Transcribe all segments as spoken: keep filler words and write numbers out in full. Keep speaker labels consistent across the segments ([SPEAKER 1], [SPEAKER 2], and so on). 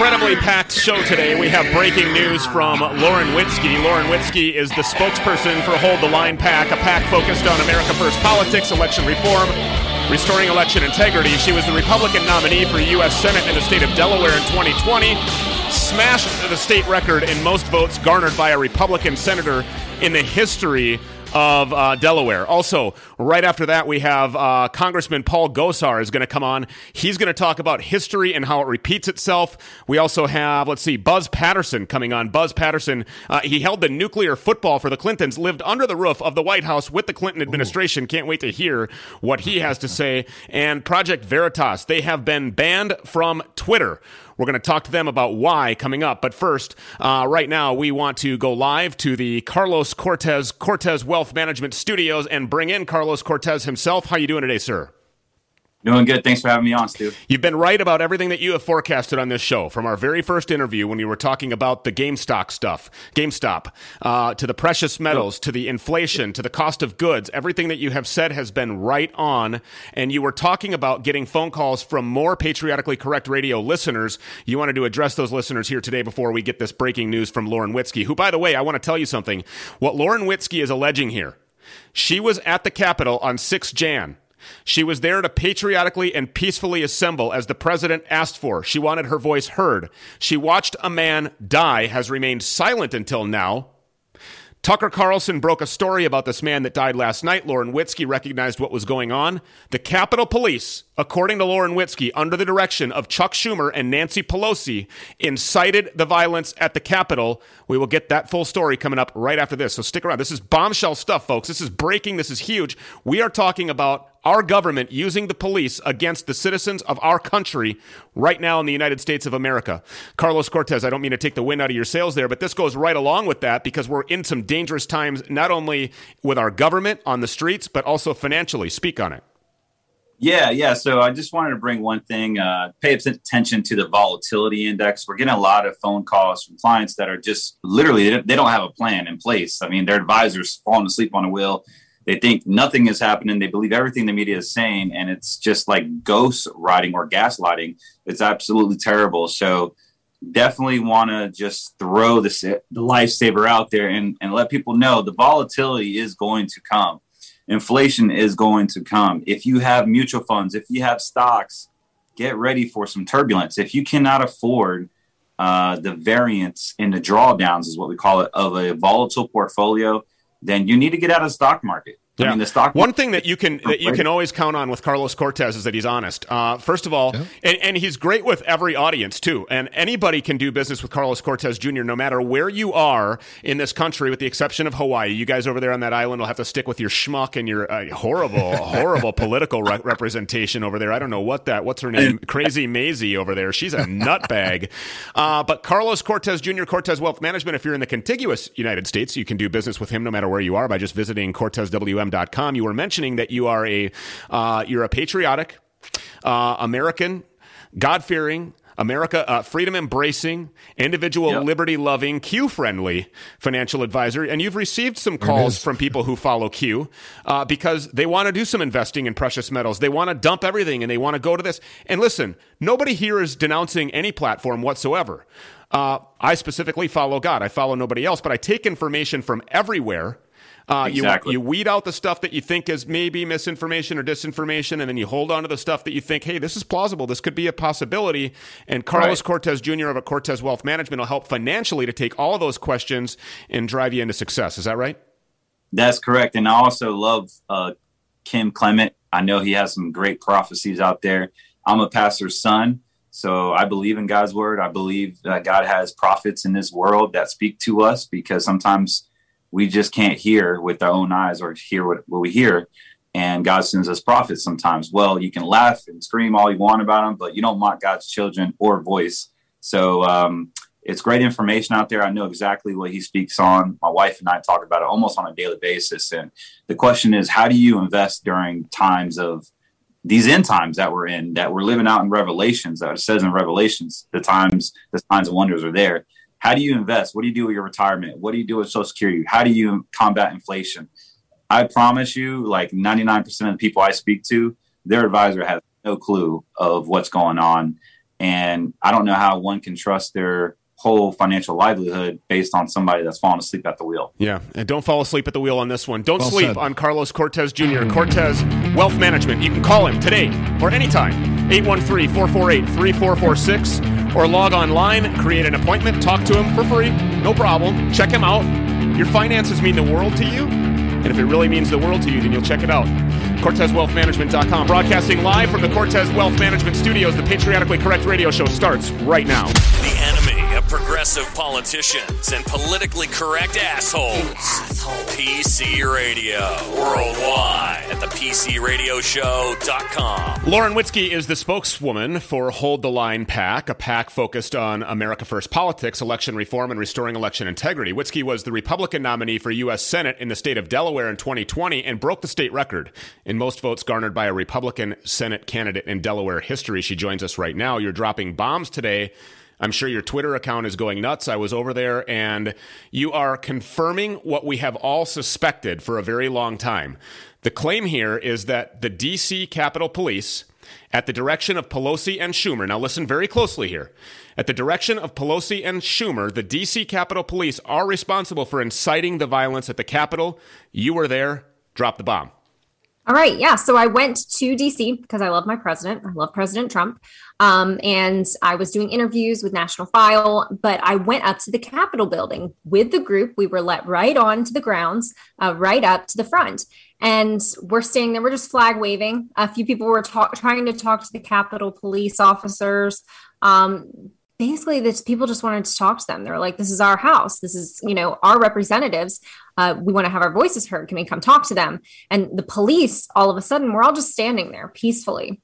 [SPEAKER 1] incredibly packed show today. We have breaking news from Lauren Witzke. Lauren Witzke is the spokesperson for Hold the Line PAC, a PAC focused on America First politics, election reform, restoring election integrity. She was the Republican nominee for U S Senate in the state of Delaware in twenty twenty, smashed the state record in most votes garnered by a Republican senator in the history of uh, Delaware. Also, right after that, we have uh, Congressman Paul Gosar is going to come on. He's going to talk about history and how it repeats itself. We also have, let's see, Buzz Patterson coming on. Buzz Patterson, uh, he held the nuclear football for the Clintons, lived under the roof of the White House with the Clinton administration. Ooh. Can't wait to hear what he has to say. And Project Veritas, they have been banned from Twitter. We're going to talk to them about why coming up. But first, uh, right now, we want to go live to the Carlos Cortez Cortez Wealth Management Studios and bring in Carlos Cortez himself. How you doing today, sir?
[SPEAKER 2] Doing good. Thanks for having me on, Stu.
[SPEAKER 1] You've been right about everything that you have forecasted on this show, from our very first interview when you were talking about the GameStop stuff, GameStop, uh, to the precious metals, to the inflation, to the cost of goods. Everything that you have said has been right on, and you were talking about getting phone calls from more Patriotically Correct Radio listeners. You wanted to address those listeners here today before we get this breaking news from Lauren Witzke, who, by the way, I want to tell you something. What Lauren Witzke is alleging here, she was at the Capitol on sixth of January. She was there to patriotically and peacefully assemble as the president asked for. She wanted her voice heard. She watched a man die, has remained silent until now. Tucker Carlson broke a story about this man that died last night. Lauren Witzke recognized what was going on. The Capitol Police, according to Lauren Witzke, under the direction of Chuck Schumer and Nancy Pelosi, incited the violence at the Capitol. We will get that full story coming up right after this, so stick around. This is bombshell stuff, folks. This is breaking. This is huge. We are talking about our government using the police against the citizens of our country right now in the United States of America. Carlos Cortez, I don't mean to take the wind out of your sails there, but this goes right along with that because we're in some dangerous times, not only with our government on the streets, but also financially. Speak on it.
[SPEAKER 2] Yeah, yeah. So I just wanted to bring one thing, uh, pay attention to the volatility index. We're getting a lot of phone calls from clients that are just literally, they don't have a plan in place. I mean, their advisors falling asleep on the wheel. They think nothing is happening. They believe everything the media is saying, and it's just like ghost writing or gaslighting. It's absolutely terrible. So definitely want to just throw the, the lifesaver out there and, and let people know the volatility is going to come. Inflation is going to come. If you have mutual funds, if you have stocks, get ready for some turbulence. If you cannot afford uh, the variance in the drawdowns, is what we call it, of a volatile portfolio, then you need to get out of the stock market.
[SPEAKER 1] Yeah.
[SPEAKER 2] I mean, the stock
[SPEAKER 1] One thing that you can that you can always count on with Carlos Cortez is that he's honest. Uh, first of all, yeah. and, and he's great with every audience too. And anybody can do business with Carlos Cortez Junior no matter where you are in this country, with the exception of Hawaii. You guys over there on that island will have to stick with your schmuck and your uh, horrible, horrible political re- representation over there. I don't know what that. What's her name? Crazy Maisie over there. She's a nutbag. Uh, but Carlos Cortez Junior, Cortez Wealth Management. If you're in the contiguous United States, you can do business with him no matter where you are by just visiting Cortez W M dot com. You were mentioning that you are a uh, you're a patriotic, uh, American, God-fearing, America uh, freedom-embracing, individual yep. liberty-loving, Q-friendly financial advisor, and you've received some calls from people who follow Q uh, because they want to do some investing in precious metals. They want to dump everything and they want to go to this. And listen, nobody here is denouncing any platform whatsoever. Uh, I specifically follow God. I follow nobody else, but I take information from everywhere. Uh,
[SPEAKER 2] exactly.
[SPEAKER 1] you, you weed out the stuff that you think is maybe misinformation or disinformation, and then you hold on to the stuff that you think, hey, this is plausible. This could be a possibility. And Carlos right. Cortez Junior of a Cortez Wealth Management will help financially to take all of those questions and drive you into success. Is that right?
[SPEAKER 2] That's correct. And I also love uh, Kim Clement. I know he has some great prophecies out there. I'm a pastor's son, so I believe in God's word. I believe that God has prophets in this world that speak to us because sometimes we just can't hear with our own eyes or hear what, what we hear. And God sends us prophets sometimes. Well, you can laugh and scream all you want about them, but you don't mock God's children or voice. So um, it's great information out there. I know exactly what he speaks on. My wife and I talk about it almost on a daily basis. And the question is, how do you invest during times of these end times that we're in, that we're living out in Revelations, that it says in Revelations, the times, the signs and wonders are there. How do you invest? What do you do with your retirement? What do you do with Social Security? How do you combat inflation? I promise you, like ninety-nine percent of the people I speak to, their advisor has no clue of what's going on. And I don't know how one can trust their whole financial livelihood based on somebody that's fallen asleep at the wheel.
[SPEAKER 1] Yeah, and don't fall asleep at the wheel on this one. Don't well sleep said. on Carlos Cortez Junior Cortez Wealth Management. You can call him today or anytime, eight one three, four four eight, three four four six, or log online, create an appointment, talk to him for free, no problem. Check him out. Your finances mean the world to you, and if it really means the world to you, then you'll check it out. Cortez Wealth Management dot com, broadcasting live from the Cortez Wealth Management Studios. The Patriotically Correct radio show starts right now.
[SPEAKER 3] The enemy of progressive politicians and politically correct assholes. Asshole. P C Radio. Worldwide at the P C radio show dot com.
[SPEAKER 1] Lauren Witzke is the spokeswoman for Hold the Line PAC, a PAC focused on America First politics, election reform, and restoring election integrity. Witzke was the Republican nominee for U S Senate in the state of Delaware in twenty twenty and broke the state record in most votes garnered by a Republican Senate candidate in Delaware history. She joins us right now. You're dropping bombs today. I'm sure your Twitter account is going nuts. I was over there, and you are confirming what we have all suspected for a very long time. The claim here is that the D C Capitol Police, at the direction of Pelosi and Schumer, now listen very closely here, at the direction of Pelosi and Schumer, the D C Capitol Police are responsible for inciting the violence at the Capitol. You were there. Drop the bomb.
[SPEAKER 4] All right. Yeah. So I went to D C because I love my president. I love President Trump. Um, and I was doing interviews with National File, but I went up to the Capitol building with the group. We were let right on to the grounds, uh, right up to the front. And we're standing there. We're just flag waving. A few people were talk- trying to talk to the Capitol police officers. Um, basically, this people just wanted to talk to them. They were like, this is our house. This is, you know, our representatives. Uh, we want to have our voices heard. Can we come talk to them? And the police, all of a sudden, we're all just standing there peacefully.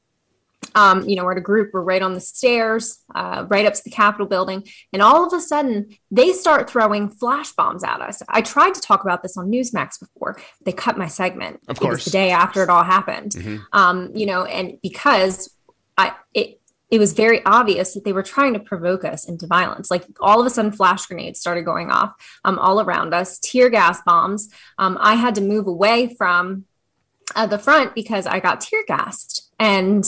[SPEAKER 4] Um, you know, we're at a group, we're right on the stairs, uh, right up to the Capitol building. And all of a sudden, they start throwing flash bombs at us. I tried to talk about this on Newsmax before. They cut my segment.
[SPEAKER 1] Of course.
[SPEAKER 4] It was the day after it all happened. Mm-hmm. Um, you know, and because I, it, it was very obvious that they were trying to provoke us into violence. Like all of a sudden, flash grenades started going off um, all around us, tear gas bombs. Um, I had to move away from uh, the front because I got tear gassed. And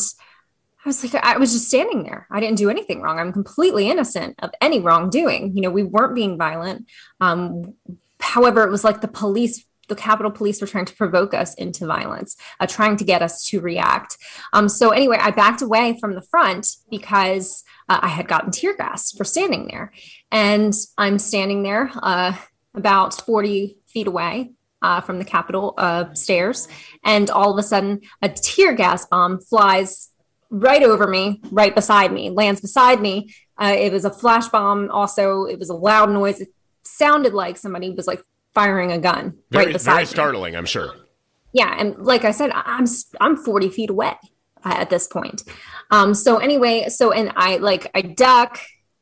[SPEAKER 4] I was like, I was just standing there. I didn't do anything wrong. I'm completely innocent of any wrongdoing. You know, we weren't being violent. Um, however, it was like the police, the Capitol Police were trying to provoke us into violence, uh, trying to get us to react. Um, so anyway, I backed away from the front because uh, I had gotten tear gassed for standing there. And I'm standing there uh, about forty feet away uh, from the Capitol uh, stairs. And all of a sudden, a tear gas bomb flies right over me, right beside me, lands beside me. Uh, it was a flash bomb. Also, it was a loud noise. It sounded like somebody was like firing a gun
[SPEAKER 1] very,
[SPEAKER 4] right beside
[SPEAKER 1] very
[SPEAKER 4] me.
[SPEAKER 1] startling, I'm sure.
[SPEAKER 4] Yeah. And like I said, I'm, I'm forty feet away uh, at this point. Um, so anyway, so, and I like, I duck,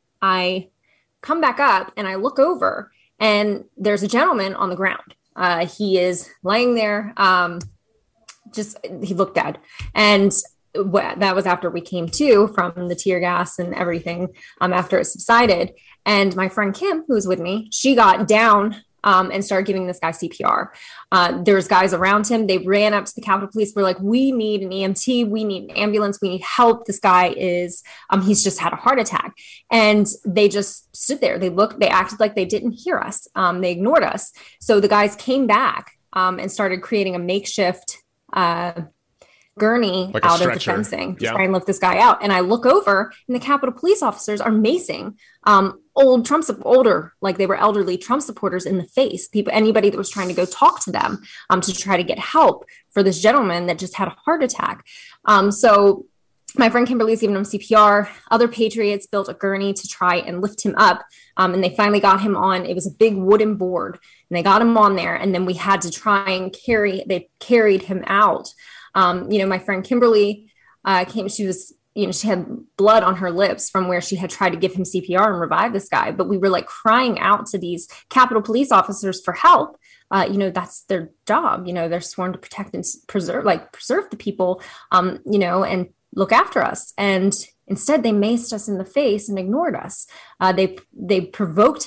[SPEAKER 4] I come back up and I look over and there's a gentleman on the ground. Uh, he is laying there. Um, just, he looked dead. And that was after we came to from the tear gas and everything um, after it subsided. And my friend Kim, who was with me, she got down um, and started giving this guy C P R. Uh, there was guys around him. They ran up to the Capitol Police. We're like, we need an E M T. We need an ambulance. We need help. This guy is, um, he's just had a heart attack. And they just stood there. They looked, they acted like they didn't hear us. Um, they ignored us. So the guys came back um, and started creating a makeshift uh gurney
[SPEAKER 1] like
[SPEAKER 4] out of the fencing to yeah. try and lift this guy out. And I look over and the Capitol Police officers are macing um, old Trump, older, like they were elderly Trump supporters in the face. People, anybody that was trying to go talk to them um, to try to get help for this gentleman that just had a heart attack. Um, so my friend Kimberly's giving him C P R. Other patriots built a gurney to try and lift him up. Um, and they finally got him on. It was a big wooden board and they got him on there. And then we had to try and carry, they carried him out. Um, you know, my friend Kimberly uh, came, she was, you know, she had blood on her lips from where she had tried to give him C P R and revive this guy. But we were like crying out to these Capitol Police officers for help. Uh, you know, that's their job. You know, they're sworn to protect and preserve, like preserve the people, um, you know, and look after us. And instead they maced us in the face and ignored us. Uh, they, they provoked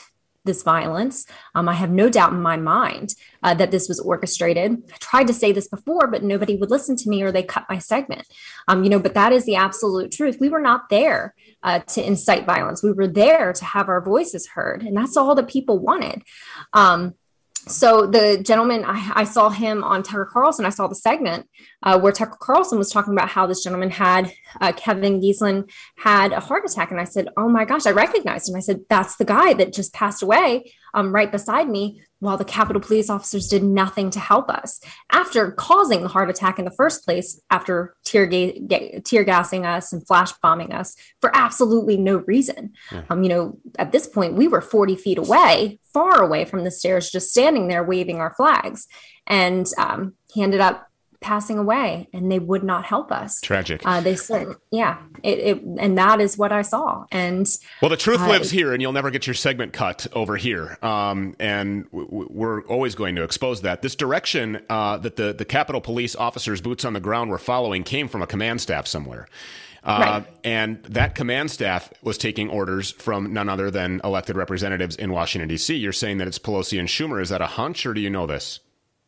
[SPEAKER 4] this violence. Um, I have no doubt in my mind uh, that this was orchestrated. I tried to say this before, but nobody would listen to me or they cut my segment. Um, you know, but that is the absolute truth. We were not there uh, to incite violence. We were there to have our voices heard. And that's all that people wanted. Um, So the gentleman, I, I saw him on Tucker Carlson. I saw the segment uh, where Tucker Carlson was talking about how this gentleman had, uh, Kevin Giesland had a heart attack. And I said, oh my gosh, I recognized him. I said, that's the guy that just passed away um, right beside me while the Capitol Police officers did nothing to help us. After causing the heart attack in the first place, after tear, ga- tear gassing us and flash bombing us for absolutely no reason. Yeah. Um, you know, at this point, we were forty feet away, far away from the stairs, just standing there waving our flags. And um, he ended up passing away and they would not help us.
[SPEAKER 1] Tragic.
[SPEAKER 4] Uh, they said, yeah, it, it, and that is what I saw. And
[SPEAKER 1] well, the truth
[SPEAKER 4] I,
[SPEAKER 1] lives here and you'll never get your segment cut over here. Um, and w- we're always going to expose that. This direction uh, that the, the Capitol Police officers, boots on the ground, were following came from a command staff somewhere. Uh, right. And that command staff was taking orders from none other than elected representatives in Washington, D C. You're saying that it's Pelosi and Schumer. Is that a hunch or do you know this?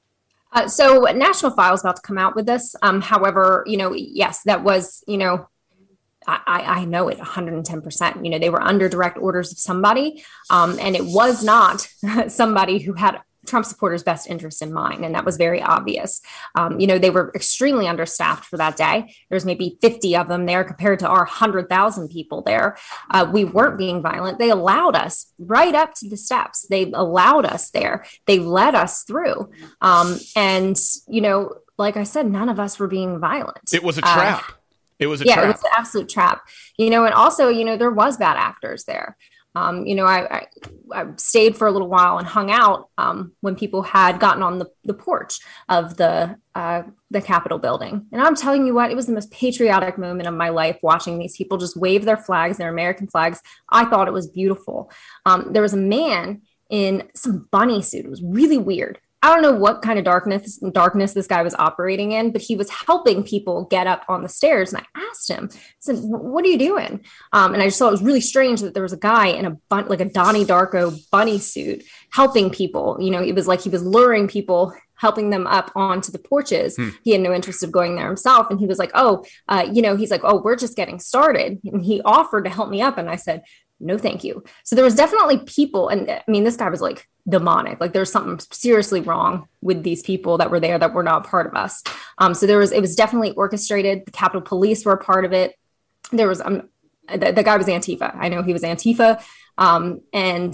[SPEAKER 4] Uh, so National File is about to come out with this. Um, however, you know, yes, that was, you know, I, I know it one hundred ten percent. You know, they were under direct orders of somebody, um, and it was not somebody who had Trump supporters' best interests in mind. And that was very obvious. Um, you know, they were extremely understaffed for that day. There's maybe fifty of them there compared to our one hundred thousand people there. Uh, we weren't being violent. They allowed us right up to the steps. They allowed us there. They led us through. Um, and, you know, like I said, none of us were being violent.
[SPEAKER 1] It was a trap. Uh, it was a
[SPEAKER 4] yeah,
[SPEAKER 1] trap.
[SPEAKER 4] Yeah, it was an absolute trap. You know, and also, you know, there was bad actors there. Um, you know, I, I, I stayed for a little while and hung out um, when people had gotten on the, the porch of the uh, the Capitol building. And I'm telling you what, it was the most patriotic moment of my life watching these people just wave their flags, their American flags. I thought it was beautiful. Um, there was a man in some bunny suit. It was really weird. I don't know what kind of darkness darkness this guy was operating in, but he was helping people get up on the stairs. And I asked him, I said, what are you doing? Um, and I just thought it was really strange that there was a guy in a bun- like a Donnie Darko bunny suit helping people. You know, it was like he was luring people, helping them up onto the porches. Hmm. He had no interest of going there himself. And he was like, oh, uh, you know, he's like, oh, we're just getting started. And he offered to help me up. And I said, no, thank you. So there was definitely people. And I mean, this guy was like demonic. Like there's something seriously wrong with these people that were there that were not part of us. Um, so there was, it was definitely orchestrated. The Capitol Police were a part of it. There was, um, the, the guy was Antifa. I know he was Antifa. Um, and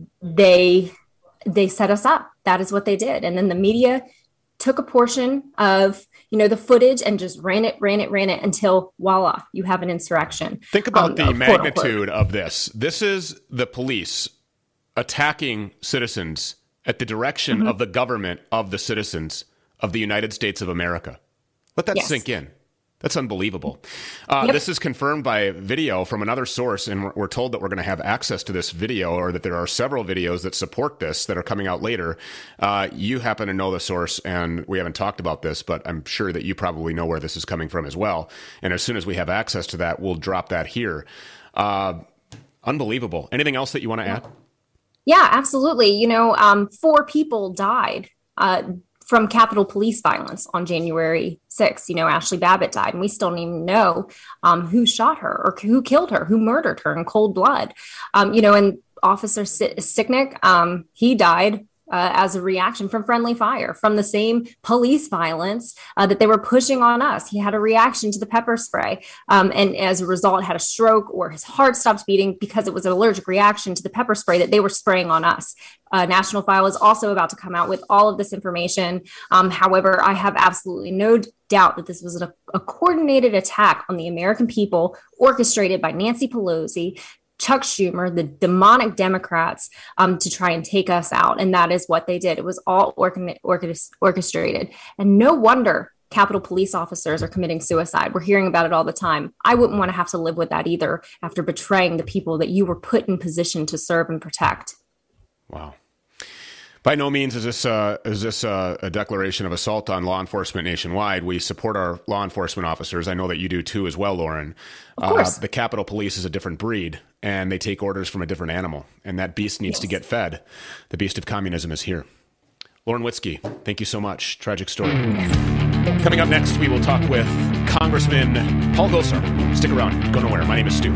[SPEAKER 4] they, they set us up. That is what they did. And then the media took a portion of, you know, the footage and just ran it, ran it, ran it until voila, you have an insurrection.
[SPEAKER 1] Think about
[SPEAKER 4] um,
[SPEAKER 1] the
[SPEAKER 4] quote,
[SPEAKER 1] magnitude
[SPEAKER 4] unquote.
[SPEAKER 1] of this. This is the police attacking citizens at the direction mm-hmm. of the government of the citizens of the United States of America. Let that
[SPEAKER 4] yes.
[SPEAKER 1] sink in. That's unbelievable. Uh, yep. This is confirmed by video from another source, and we're, we're told that we're going to have access to this video, or that there are several videos that support this that are coming out later. Uh, you happen to know the source, and we haven't talked about this, but I'm sure that you probably know where this is coming from as well. And as soon as we have access to that, we'll drop that here. Uh, unbelievable. Anything else that you want to add?
[SPEAKER 4] Yeah, absolutely. You know, um, four people died uh, from Capitol Police violence on January sixth. You know, Ashley Babbitt died, and we still don't even know um, who shot her or who killed her, who murdered her in cold blood. Um, you know, and Officer Sicknick, um, he died uh, as a reaction from friendly fire, from the same police violence uh, that they were pushing on us. He had a reaction to the pepper spray, um, and as a result had a stroke, or his heart stopped beating because it was an allergic reaction to the pepper spray that they were spraying on us. Uh, National File is also about to come out with all of this information. Um, however, I have absolutely no doubt that this was a, a coordinated attack on the American people, orchestrated by Nancy Pelosi, Chuck Schumer, the demonic Democrats, um, to try and take us out. And that is what they did. It was all organ- orchest- orchestrated. And no wonder Capitol Police officers are committing suicide. We're hearing about it all the time. I wouldn't want to have to live with that either, after betraying the people that you were put in position to serve and protect.
[SPEAKER 1] Wow. By no means is this uh, is this uh, a declaration of assault on law enforcement nationwide. We support our law enforcement officers. I know that you do too as well, Lauren.
[SPEAKER 4] Of course.
[SPEAKER 1] Uh, the Capitol Police is a different breed, and they take orders from a different animal, and that beast needs yes. to get fed. The beast of communism is here. Lauren Witzke, thank you so much. Tragic story. Mm. Coming up next, we will talk with Congressman Paul Gosar. Stick around. Go nowhere. My name is Stu.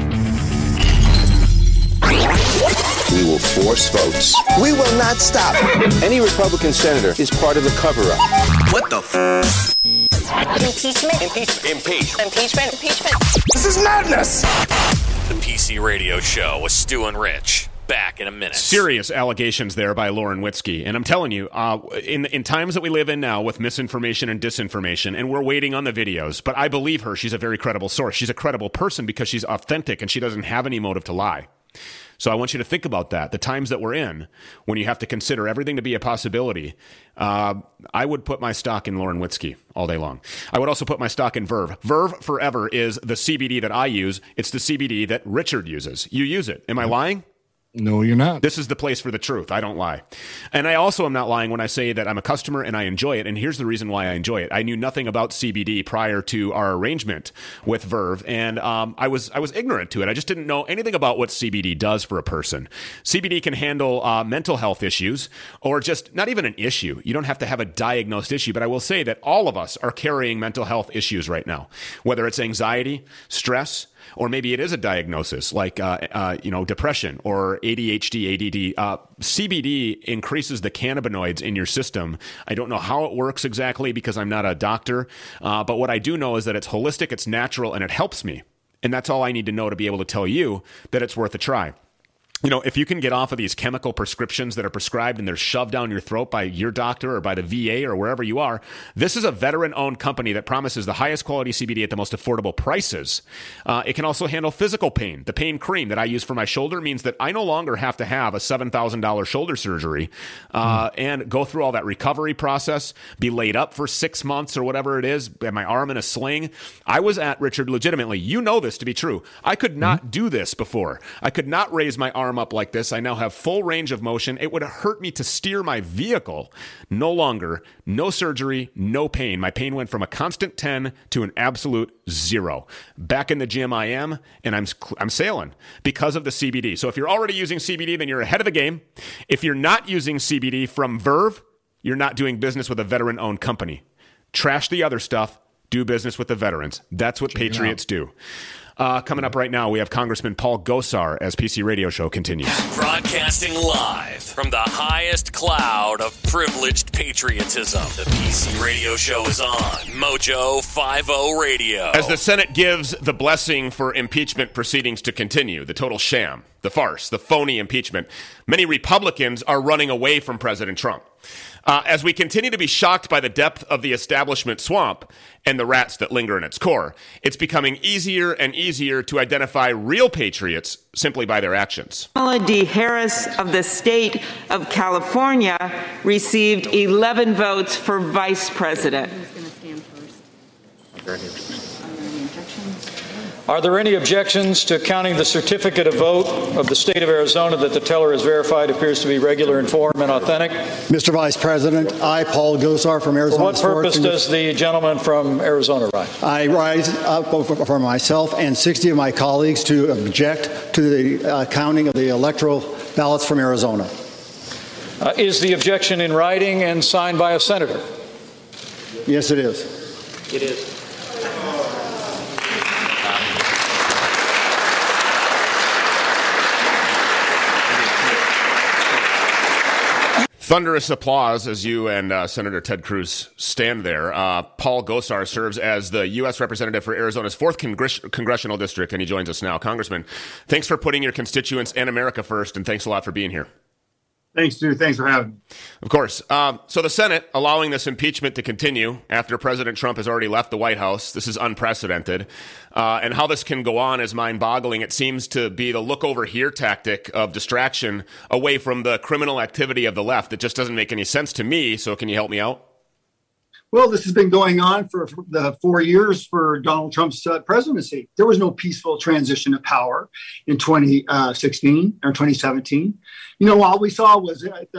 [SPEAKER 5] We will force votes.
[SPEAKER 6] We will not stop.
[SPEAKER 5] Any Republican senator is part of the cover-up.
[SPEAKER 6] What the f***?
[SPEAKER 7] Impeachment.
[SPEAKER 3] Impeachment. Impeachment.
[SPEAKER 7] Impeachment. Impeachment.
[SPEAKER 6] This is madness.
[SPEAKER 3] The P C Radio Show with Stu and Rich. Back in a minute.
[SPEAKER 1] Serious allegations there by Lauren Witzke. And I'm telling you, uh, in in times that we live in now with misinformation and disinformation, and we're waiting on the videos, but I believe her. She's a very credible source. She's a credible person because she's authentic and she doesn't have any motive to lie. So I want you to think about that. The times that we're in, when you have to consider everything to be a possibility, uh, I would put my stock in Lauren Witzke all day long. I would also put my stock in Verve. Verve Forever is the C B D that I use. It's the C B D that Richard uses. You use it. Am I lying?
[SPEAKER 8] No, you're not.
[SPEAKER 1] This is the place for the truth. I don't lie. And I also am not lying when I say that I'm a customer and I enjoy it. And here's the reason why I enjoy it. I knew nothing about C B D prior to our arrangement with Verve. And um, I was I was ignorant to it. I just didn't know anything about what C B D does for a person. C B D can handle uh, mental health issues or just not even an issue. You don't have to have a diagnosed issue. But I will say that all of us are carrying mental health issues right now, whether it's anxiety, stress, or maybe it is a diagnosis like, uh, uh, you know, depression or A D H D, A D D. Uh, C B D increases the cannabinoids in your system. I don't know how it works exactly because I'm not a doctor. Uh, but what I do know is that it's holistic, it's natural, and it helps me. And that's all I need to know to be able to tell you that it's worth a try. You know, if you can get off of these chemical prescriptions that are prescribed and they're shoved down your throat by your doctor or by the V A or wherever you are, this is a veteran-owned company that promises the highest quality C B D at the most affordable prices. Uh, it can also handle physical pain. The pain cream that I use for my shoulder means that I no longer have to have a seven thousand dollars shoulder surgery uh, mm. and go through all that recovery process, be laid up for six months or whatever it is, and my arm in a sling. I was at, Richard, legitimately, you know this to be true. I could not mm. do this before. I could not raise my arm up like this. I now have full range of motion. It would hurt me to steer my vehicle. No longer, no surgery, no pain. My pain went from a constant ten to an absolute zero. Back in the gym I am, and I'm I'm sailing because of the C B D. So if you're already using C B D, then you're ahead of the game. If you're not using C B D from Verve, you're not doing business with a veteran-owned company. Trash the other stuff. Do business with the veterans. That's what Check patriots do. Uh, coming up right now, we have Congressman Paul Gosar as P C Radio Show continues.
[SPEAKER 3] Broadcasting live from the highest cloud of privileged patriotism. The P C Radio Show is on Mojo fifty Radio.
[SPEAKER 1] As the Senate gives the blessing for impeachment proceedings to continue, the total sham, the farce, the phony impeachment, many Republicans are running away from President Trump. Uh, as we continue to be shocked by the depth of the establishment swamp and the rats that linger in its core, it's becoming easier and easier to identify real patriots simply by their actions.
[SPEAKER 9] Kamala D. Harris of the state of California received eleven votes for vice president. Who's going to stand first?
[SPEAKER 10] Are there any objections to counting the certificate of vote of the state of Arizona that the teller has verified appears to be regular in form and authentic?
[SPEAKER 11] Mister Vice President, I, Paul Gosar from Arizona.
[SPEAKER 10] For what purpose does the gentleman from Arizona rise?
[SPEAKER 11] I rise up for myself and sixty of my colleagues to object to the uh, counting of the electoral ballots from Arizona.
[SPEAKER 10] Uh, is the objection in writing and signed by a senator?
[SPEAKER 11] Yes, it is.
[SPEAKER 10] It is.
[SPEAKER 1] Thunderous applause as you and uh, Senator Ted Cruz stand there. Uh, Paul Gosar serves as the U S representative for Arizona's fourth Congress- congressional district, and he joins us now. Congressman, thanks for putting your constituents and America first, and thanks a lot for being here.
[SPEAKER 12] Thanks, Stu. Thanks for having me.
[SPEAKER 1] Of course. Um, so the Senate allowing this impeachment to continue after President Trump has already left the White House. This is unprecedented. Uh, and how this can go on is mind-boggling. It seems to be the look over here tactic of distraction away from the criminal activity of the left. It just doesn't make any sense to me. So can you help me out?
[SPEAKER 12] Well, this has been going on for the four years for Donald Trump's uh, presidency. There was no peaceful transition of power in twenty sixteen or twenty seventeen. You know, all we saw was uh, the,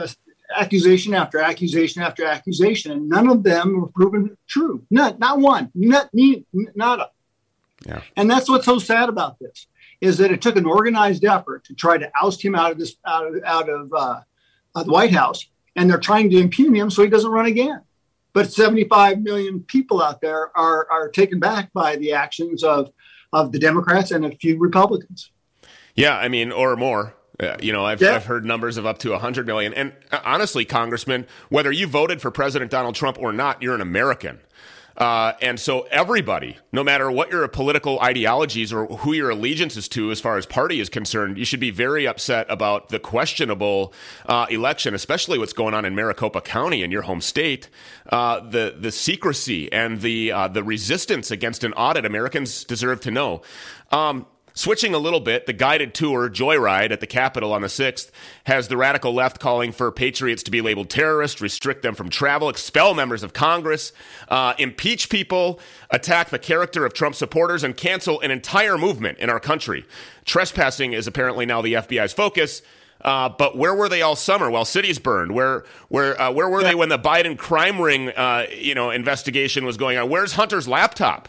[SPEAKER 12] accusation after accusation after accusation, and none of them were proven true. Not, not one. Not, nada.
[SPEAKER 1] Yeah.
[SPEAKER 12] And that's what's so sad about this, is that it took an organized effort to try to oust him out of this, out of, out of uh, uh, the White House, and they're trying to impugn him so he doesn't run again. But seventy-five million people out there are are taken back by the actions of of the Democrats and a few Republicans.
[SPEAKER 1] Yeah, I mean, or more. Uh, you know, I've,
[SPEAKER 12] yeah.
[SPEAKER 1] I've heard numbers of up to one hundred million. And uh, honestly, Congressman, whether you voted for President Donald Trump or not, you're an American. Uh, and so everybody, no matter what your political ideologies or who your allegiance is to as far as party is concerned, you should be very upset about the questionable uh, election, especially what's going on in Maricopa County in your home state. Uh, the the secrecy and the uh, the resistance against an audit, Americans deserve to know. Um, Switching a little bit, the guided tour, Joyride, at the Capitol on the sixth has the radical left calling for patriots to be labeled terrorists, restrict them from travel, expel members of Congress, uh, impeach people, attack the character of Trump supporters, and cancel an entire movement in our country. Trespassing is apparently now the F B I's focus. Uh, but where were they all summer while cities burned? Where where uh, where were they when the Biden crime ring uh, you know investigation was going on? Where's Hunter's laptop?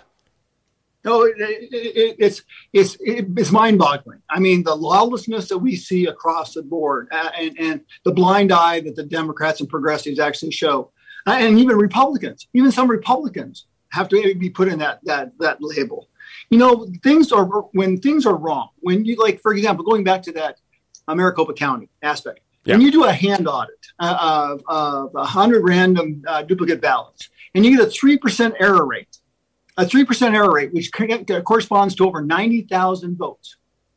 [SPEAKER 12] No, it, it, it's it's it's mind-boggling. I mean, the lawlessness that we see across the board, uh, and and the blind eye that the Democrats and progressives actually show, uh, and even Republicans, even some Republicans have to be put in that that that label. You know, things are when things are wrong. When you, like, for example, going back to that uh, Maricopa County aspect, yeah. when you do a hand audit uh, of of a hundred random uh, duplicate ballots, and you get a three percent error rate. A three percent error rate, which corresponds to over ninety thousand votes.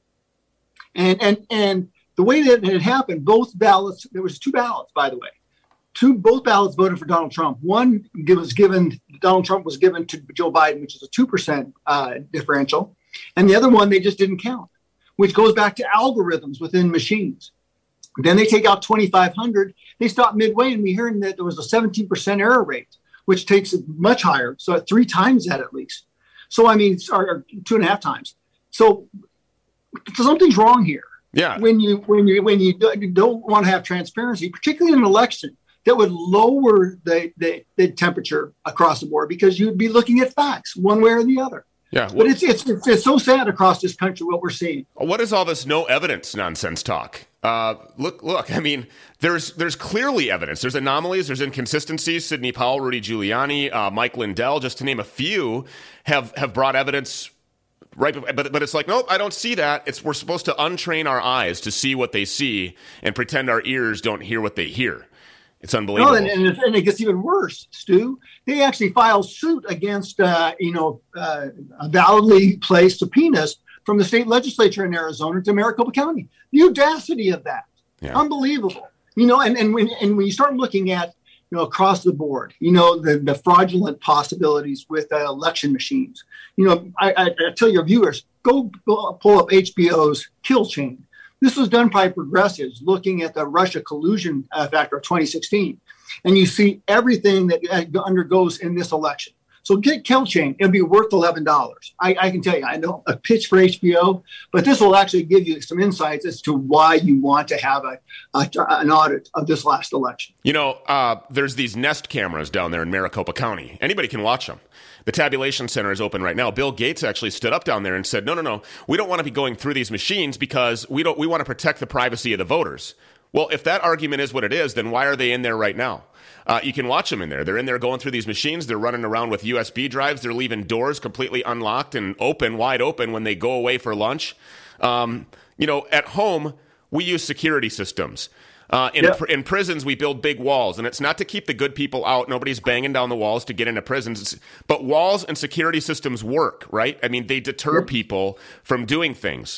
[SPEAKER 12] And, and, and the way that it happened, both ballots, there was two ballots, by the way. Two, both ballots voted for Donald Trump. One was given, Donald Trump was given to Joe Biden, which is a two percent uh, differential. And the other one, they just didn't count, which goes back to algorithms within machines. Then they take out twenty-five hundred. They stop midway, and we heard that there was a seventeen percent error rate, which takes it much higher. So three times that at least. So, I mean, or two and a half times. So something's wrong here.
[SPEAKER 1] Yeah.
[SPEAKER 12] When you, when you, when you don't want to have transparency, particularly in an election, that would lower the, the, the temperature across the board, because you'd be looking at facts one way or the other.
[SPEAKER 1] Yeah.
[SPEAKER 12] But it's, it's, it's, it's so sad across this country what we're seeing.
[SPEAKER 1] What is all this no evidence nonsense talk? Uh, look, look, I mean, there's there's clearly evidence. There's anomalies. There's inconsistencies. Sidney Powell, Rudy Giuliani, uh, Mike Lindell, just to name a few, have, have brought evidence. Right. But, but it's like, nope, I don't see that. It's we're supposed to untrain our eyes to see what they see and pretend our ears don't hear what they hear. It's unbelievable.
[SPEAKER 12] No, and, and, it, and it gets even worse, Stu. They actually filed suit against, uh, you know, uh, validly placed subpoenas from the state legislature in Arizona to Maricopa County. The audacity of that. Yeah. Unbelievable. You know, and, and, when, and when you start looking at, you know, across the board, you know, the, the fraudulent possibilities with uh, election machines, you know, I, I, I tell your viewers, go, go pull up H B O's Kill Chain. This was done by progressives looking at the Russia collusion uh, factor of twenty sixteen. And you see everything that uh, undergoes in this election. So get Kill Chain. It'll be worth eleven dollars. I, I can tell you, I know a pitch for H B O, but this will actually give you some insights as to why you want to have a, a an audit of this last election.
[SPEAKER 1] You know, uh, there's these Nest cameras down there in Maricopa County. Anybody can watch them. The tabulation center is open right now. Bill Gates actually stood up down there and said, no, no, no, we don't want to be going through these machines because we don't. We want to protect the privacy of the voters. Well, if that argument is what it is, then why are they in there right now? Uh, you can watch them in there. They're in there going through these machines. They're running around with U S B drives. They're leaving doors completely unlocked and open, wide open when they go away for lunch. Um, you know, at home, we use security systems. Uh, in,
[SPEAKER 12] yep.
[SPEAKER 1] pr- in prisons, we build big walls, and it's not to keep the good people out. Nobody's banging down the walls to get into prisons. It's, but walls and security systems work, right? I mean, they deter yep. people from doing things.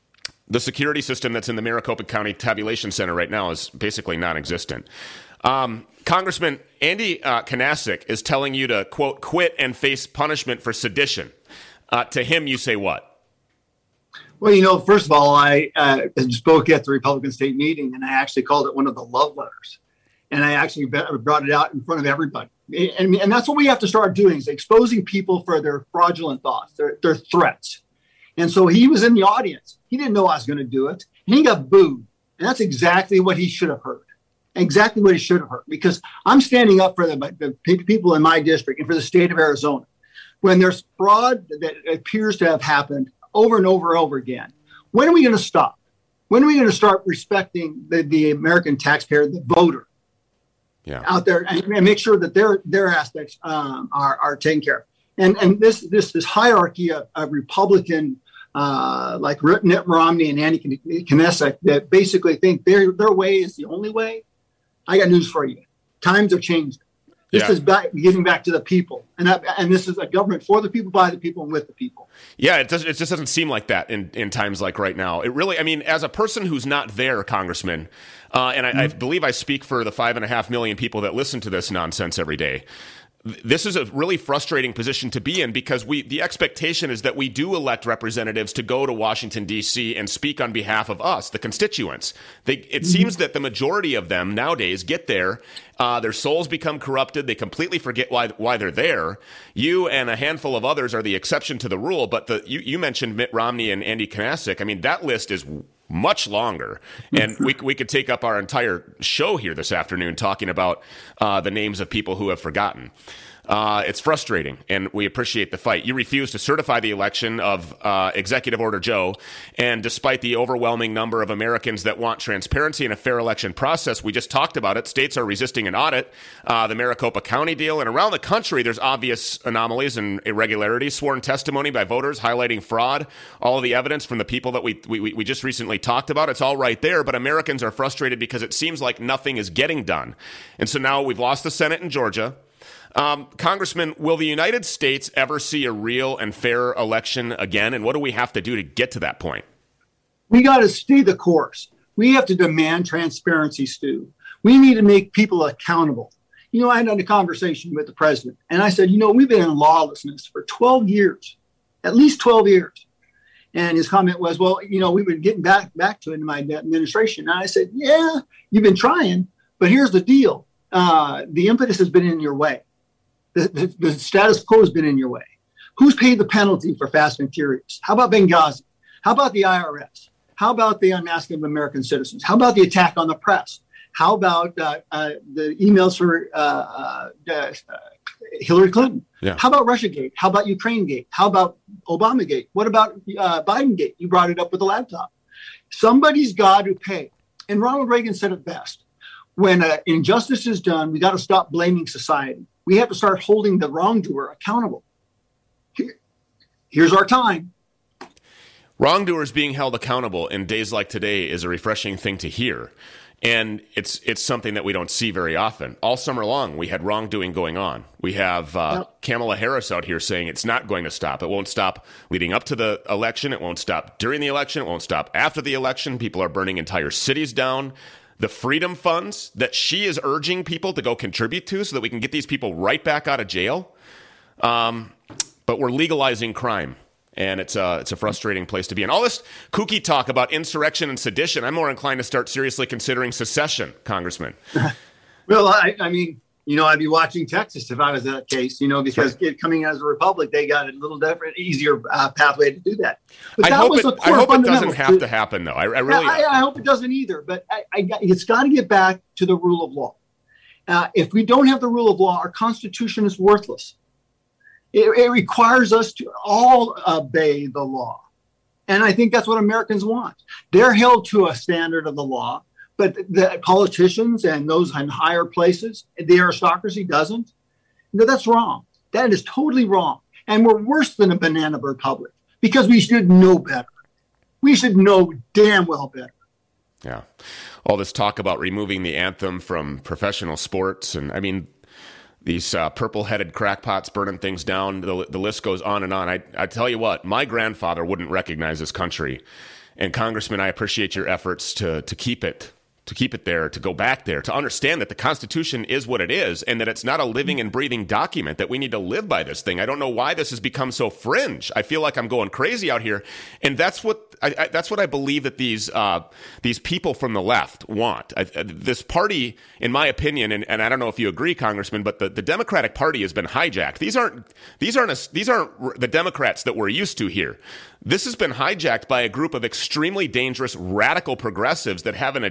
[SPEAKER 1] The security system that's in the Maricopa County Tabulation Center right now is basically non-existent. Um, Congressman Andy uh, Kanasik is telling you to, quote, quit and face punishment for sedition. Uh, to him, you say what?
[SPEAKER 12] Well, you know, first of all, I uh, spoke at the Republican state meeting, and I actually called it one of the love letters. And I actually brought it out in front of everybody. And, and that's what we have to start doing, is exposing people for their fraudulent thoughts, their, their threats. And so he was in the audience. He didn't know I was going to do it. And he got booed. And that's exactly what he should have heard. exactly what he should have heard, because I'm standing up for the, the people in my district and for the state of Arizona. When there's fraud that appears to have happened over and over and over again, when are we going to stop? When are we going to start respecting the, the American taxpayer, the voter, yeah. out there, and, and make sure that their their aspects um, are are taken care of? And and this this this hierarchy of, of Republican, uh, like Mitt Romney and Andy Kinesic, that basically think their their way is the only way. I got news for you. Times have changed. This yeah. is back, getting back to the people, and that, and this is a government for the people, by the people, and with the people.
[SPEAKER 1] Yeah, it does. It just doesn't seem like that in, in times like right now. It really, I mean, as a person who's not there, Congressman, uh, and I, mm-hmm. I believe I speak for the five and a half million people that listen to this nonsense every day. This is a really frustrating position to be in, because we the expectation is that we do elect representatives to go to Washington, D C and speak on behalf of us, the constituents. They, it mm-hmm. seems that the majority of them nowadays get there, uh, their souls become corrupted, they completely forget why why they're there. You and a handful of others are the exception to the rule, but the you, you mentioned Mitt Romney and Andy Kinesic. I mean, that list is much longer, and we we could take up our entire show here this afternoon talking about uh, the names of people who have forgotten. Uh, it's frustrating, and we appreciate the fight. You refuse to certify the election of uh, Executive Order Joe, and despite the overwhelming number of Americans that want transparency and a fair election process, we just talked about it, states are resisting an audit. Uh, the Maricopa County deal, and around the country, there's obvious anomalies and irregularities, sworn testimony by voters highlighting fraud, all of the evidence from the people that we, we, we just recently talked about. It's all right there, but Americans are frustrated because it seems like nothing is getting done. And so now we've lost the Senate in Georgia. Um, Congressman, will the United States ever see a real and fair election again? And what do we have to do to get to that point?
[SPEAKER 12] We got to stay the course. We have to demand transparency, Stu. We need to make people accountable. You know, I had a conversation with the president, and I said, you know, we've been in lawlessness for twelve years, at least twelve years. And his comment was, well, you know, we've been getting back, back to it in my administration. And I said, yeah, you've been trying, but here's the deal. Uh, the impetus has been in your way. The, the, the status quo has been in your way. Who's paid the penalty for Fast and Furious? How about Benghazi? How about the I R S? How about the unmasking of American citizens? How about the attack on the press? How about uh, uh, the emails for uh, uh, uh, Hillary Clinton?
[SPEAKER 1] Yeah.
[SPEAKER 12] How about Russiagate? How about Ukrainegate? How about Obamagate? What about uh, Bidengate? You brought it up with the laptop. Somebody's got to pay. And Ronald Reagan said it best. When uh, injustice is done, we got to stop blaming society. We have to start holding the wrongdoer accountable. Here, here's our time.
[SPEAKER 1] Wrongdoers being held accountable in days like today is a refreshing thing to hear. And it's it's something that we don't see very often. All summer long, we had wrongdoing going on. We have uh, yep. Kamala Harris out here saying it's not going to stop. It won't stop leading up to the election. It won't stop during the election. It won't stop after the election. People are burning entire cities down. The freedom funds that she is urging people to go contribute to so that we can get these people right back out of jail. Um, but we're legalizing crime, and it's a, it's a frustrating place to be. And all this kooky talk about insurrection and sedition, I'm more inclined to start seriously considering secession, Congressman.
[SPEAKER 12] Well, I, I mean, you know, I'd be watching Texas if I was that case, you know, because right. coming as a republic, they got a little different, easier uh, pathway to do that. But
[SPEAKER 1] I
[SPEAKER 12] that
[SPEAKER 1] hope,
[SPEAKER 12] was
[SPEAKER 1] it, I hope it doesn't have to, to happen, though. I, I really
[SPEAKER 12] I, I hope it doesn't either. But I, I, it's got to get back to the rule of law. Uh, if we don't have the rule of law, our Constitution is worthless. It, it requires us to all obey the law. And I think that's what Americans want. They're held to a standard of the law. But the politicians and those in higher places, the aristocracy doesn't. No, that's wrong. That is totally wrong. And we're worse than a banana republic because we should know better. We should know damn well better.
[SPEAKER 1] Yeah. All this talk about removing the anthem from professional sports. And I mean, these uh, purple-headed crackpots burning things down. The, the list goes on and on. I, I tell you what, my grandfather wouldn't recognize this country. And Congressman, I appreciate your efforts to to keep it. to keep it there, to go back there, to understand that the Constitution is what it is and that it's not a living and breathing document, that we need to live by this thing. I don't know why this has become so fringe. I feel like I'm going crazy out here. And that's what I, I, that's what I believe that these uh, these people from the left want. I, this party, in my opinion, and, and I don't know if you agree, Congressman, but the, the Democratic Party has been hijacked. These aren't these aren't a, these aren't the Democrats that we're used to here. This has been hijacked by a group of extremely dangerous radical progressives that have an agenda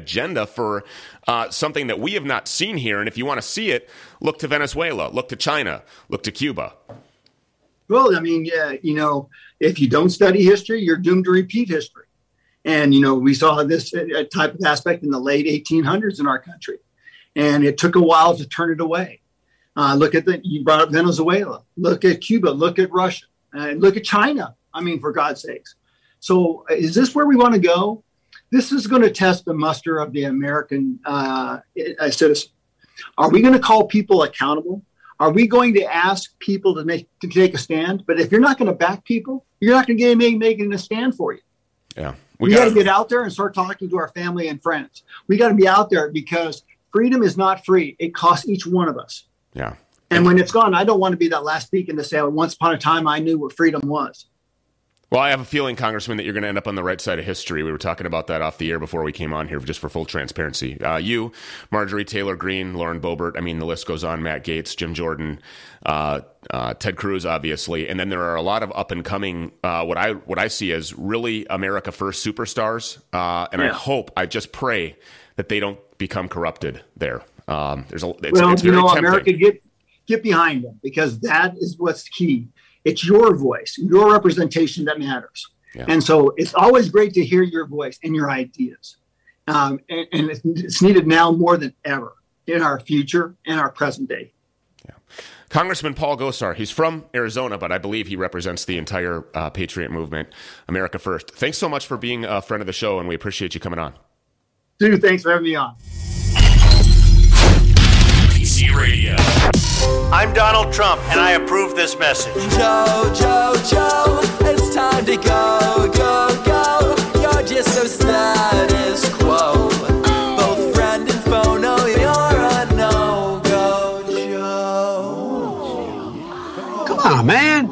[SPEAKER 1] for uh, something that we have not seen here. And if you want to see it, look to Venezuela, look to China, look to Cuba.
[SPEAKER 12] Well, I mean, yeah, you know, if you don't study history, you're doomed to repeat history. And, you know, we saw this type of aspect in the late eighteen hundreds in our country. And it took a while to turn it away. Uh, look at the, you brought up Venezuela, look at Cuba, look at Russia, uh, look at China. I mean, for God's sakes. So is this where we want to go? This is going to test the muster of the American uh, citizen. Are we going to call people accountable? Are we going to ask people to make to take a stand? But if you're not going to back people, you're not going to get make, making a stand for you.
[SPEAKER 1] Yeah,
[SPEAKER 12] we, we got to get out there and start talking to our family and friends. We got to be out there because freedom is not free. It costs each one of us.
[SPEAKER 1] Yeah.
[SPEAKER 12] And when it's gone, I don't want to be that last beacon to say, once upon a time, I knew what freedom was.
[SPEAKER 1] Well, I have a feeling, Congressman, that you're going to end up on the right side of history. We were talking about that off the air before we came on here, just for full transparency. Uh, you, Marjorie Taylor Greene, Lauren Boebert, I mean, the list goes on, Matt Gaetz, Jim Jordan, uh, uh, Ted Cruz, obviously. And then there are a lot of up-and-coming, uh, what I what I see as really America First superstars. Uh, and yeah. I hope, I just pray that they don't become corrupted there. Um, there's a, it's,
[SPEAKER 12] well,
[SPEAKER 1] it's very
[SPEAKER 12] you know,
[SPEAKER 1] tempting.
[SPEAKER 12] America, get, get behind them, because that is what's key. It's your voice, your representation that matters. Yeah. And so it's always great to hear your voice and your ideas. Um, and and it's, it's needed now more than ever in our future and our present day.
[SPEAKER 1] Yeah. Congressman Paul Gosar, he's from Arizona, but I believe he represents the entire uh, Patriot movement, America First. Thanks so much for being a friend of the show, and we appreciate you coming on.
[SPEAKER 12] Dude, thanks for having me on.
[SPEAKER 3] P C Radio.
[SPEAKER 8] I'm Donald Trump, and I approve this message.
[SPEAKER 13] Joe, Joe, Joe, it's time to go, go, go. You're just so status quo. Both friend and foe know you're a no-go, Joe.
[SPEAKER 14] Come on, man.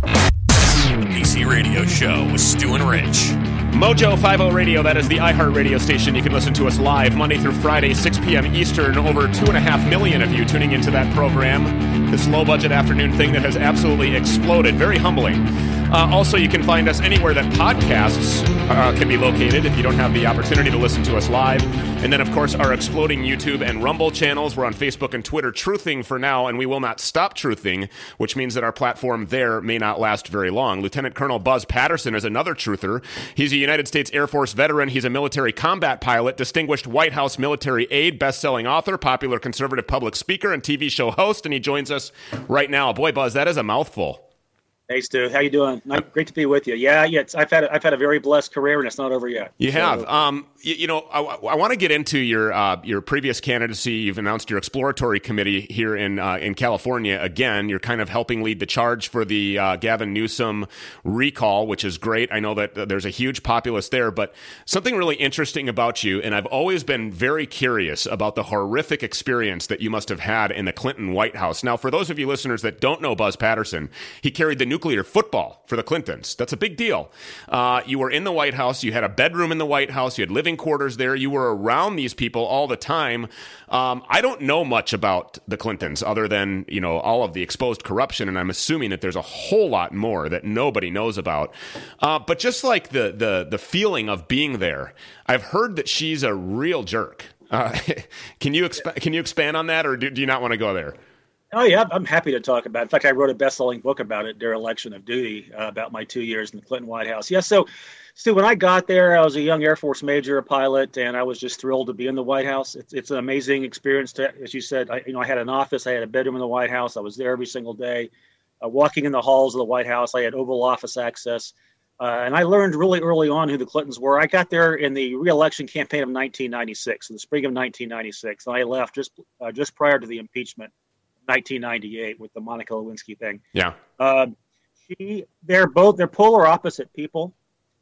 [SPEAKER 3] The P C Radio Show with Stu and Rich.
[SPEAKER 1] Mojo fifty Radio, that is the iHeart radio station. You can listen to us live Monday through Friday, six p.m. Eastern. Over two and a half million of you tuning into that program. This low-budget afternoon thing that has absolutely exploded. Very humbling. Uh, also, you can find us anywhere that podcasts uh, can be located if you don't have the opportunity to listen to us live. And then, of course, our exploding YouTube and Rumble channels. We're on Facebook and Twitter, truthing for now, and we will not stop truthing, which means that our platform there may not last very long. Lieutenant Colonel Buzz Patterson is another truther. He's a United States Air Force veteran. He's a military combat pilot, distinguished White House military aide, best-selling author, popular conservative public speaker, and T V show host, and he joins us right now. Boy, Buzz, that is a mouthful.
[SPEAKER 15] Hey, Stu, how you doing? Great to be with you. Yeah, yeah. It's, I've had I've had a very blessed career, and it's not over yet.
[SPEAKER 1] You
[SPEAKER 15] so,
[SPEAKER 1] have. Um, you, you know, I, I want to get into your uh, your previous candidacy. You've announced your exploratory committee here in uh, in California. Again, you're kind of helping lead the charge for the uh, Gavin Newsom recall, which is great. I know that uh, there's a huge populace there, but something really interesting about you, and I've always been very curious about the horrific experience that you must have had in the Clinton White House. Now, for those of you listeners that don't know Buzz Patterson, he carried the nuclear football for the Clintons. That's a big deal. Uh, you were in the White House. You had a bedroom in the White House. You had living quarters there. You were around these people all the time. Um, I don't know much about the Clintons other than, you know, all of the exposed corruption, and I'm assuming that there's a whole lot more that nobody knows about. Uh, but just like the the the feeling of being there, I've heard that she's a real jerk. Uh, can you exp- can you expand on that, or do, do you not want to go there?
[SPEAKER 15] Oh, yeah, I'm happy to talk about it. In fact, I wrote a best-selling book about it, Dereliction of Duty, uh, about my two years in the Clinton White House. Yeah, so, Stu, when I got there, I was a young Air Force major, a pilot, and I was just thrilled to be in the White House. It's, it's an amazing experience. To, as you said, I, you know, I had an office. I had a bedroom in the White House. I was there every single day. Uh, walking in the halls of the White House, I had Oval Office access. Uh, and I learned really early on who the Clintons were. I got there in the re-election campaign of nineteen ninety-six, in the spring of nineteen ninety-six, and I left just uh, just prior to the impeachment. nineteen ninety-eight with the Monica Lewinsky thing.
[SPEAKER 1] Yeah.
[SPEAKER 15] Uh, she, they're both, they're polar opposite people.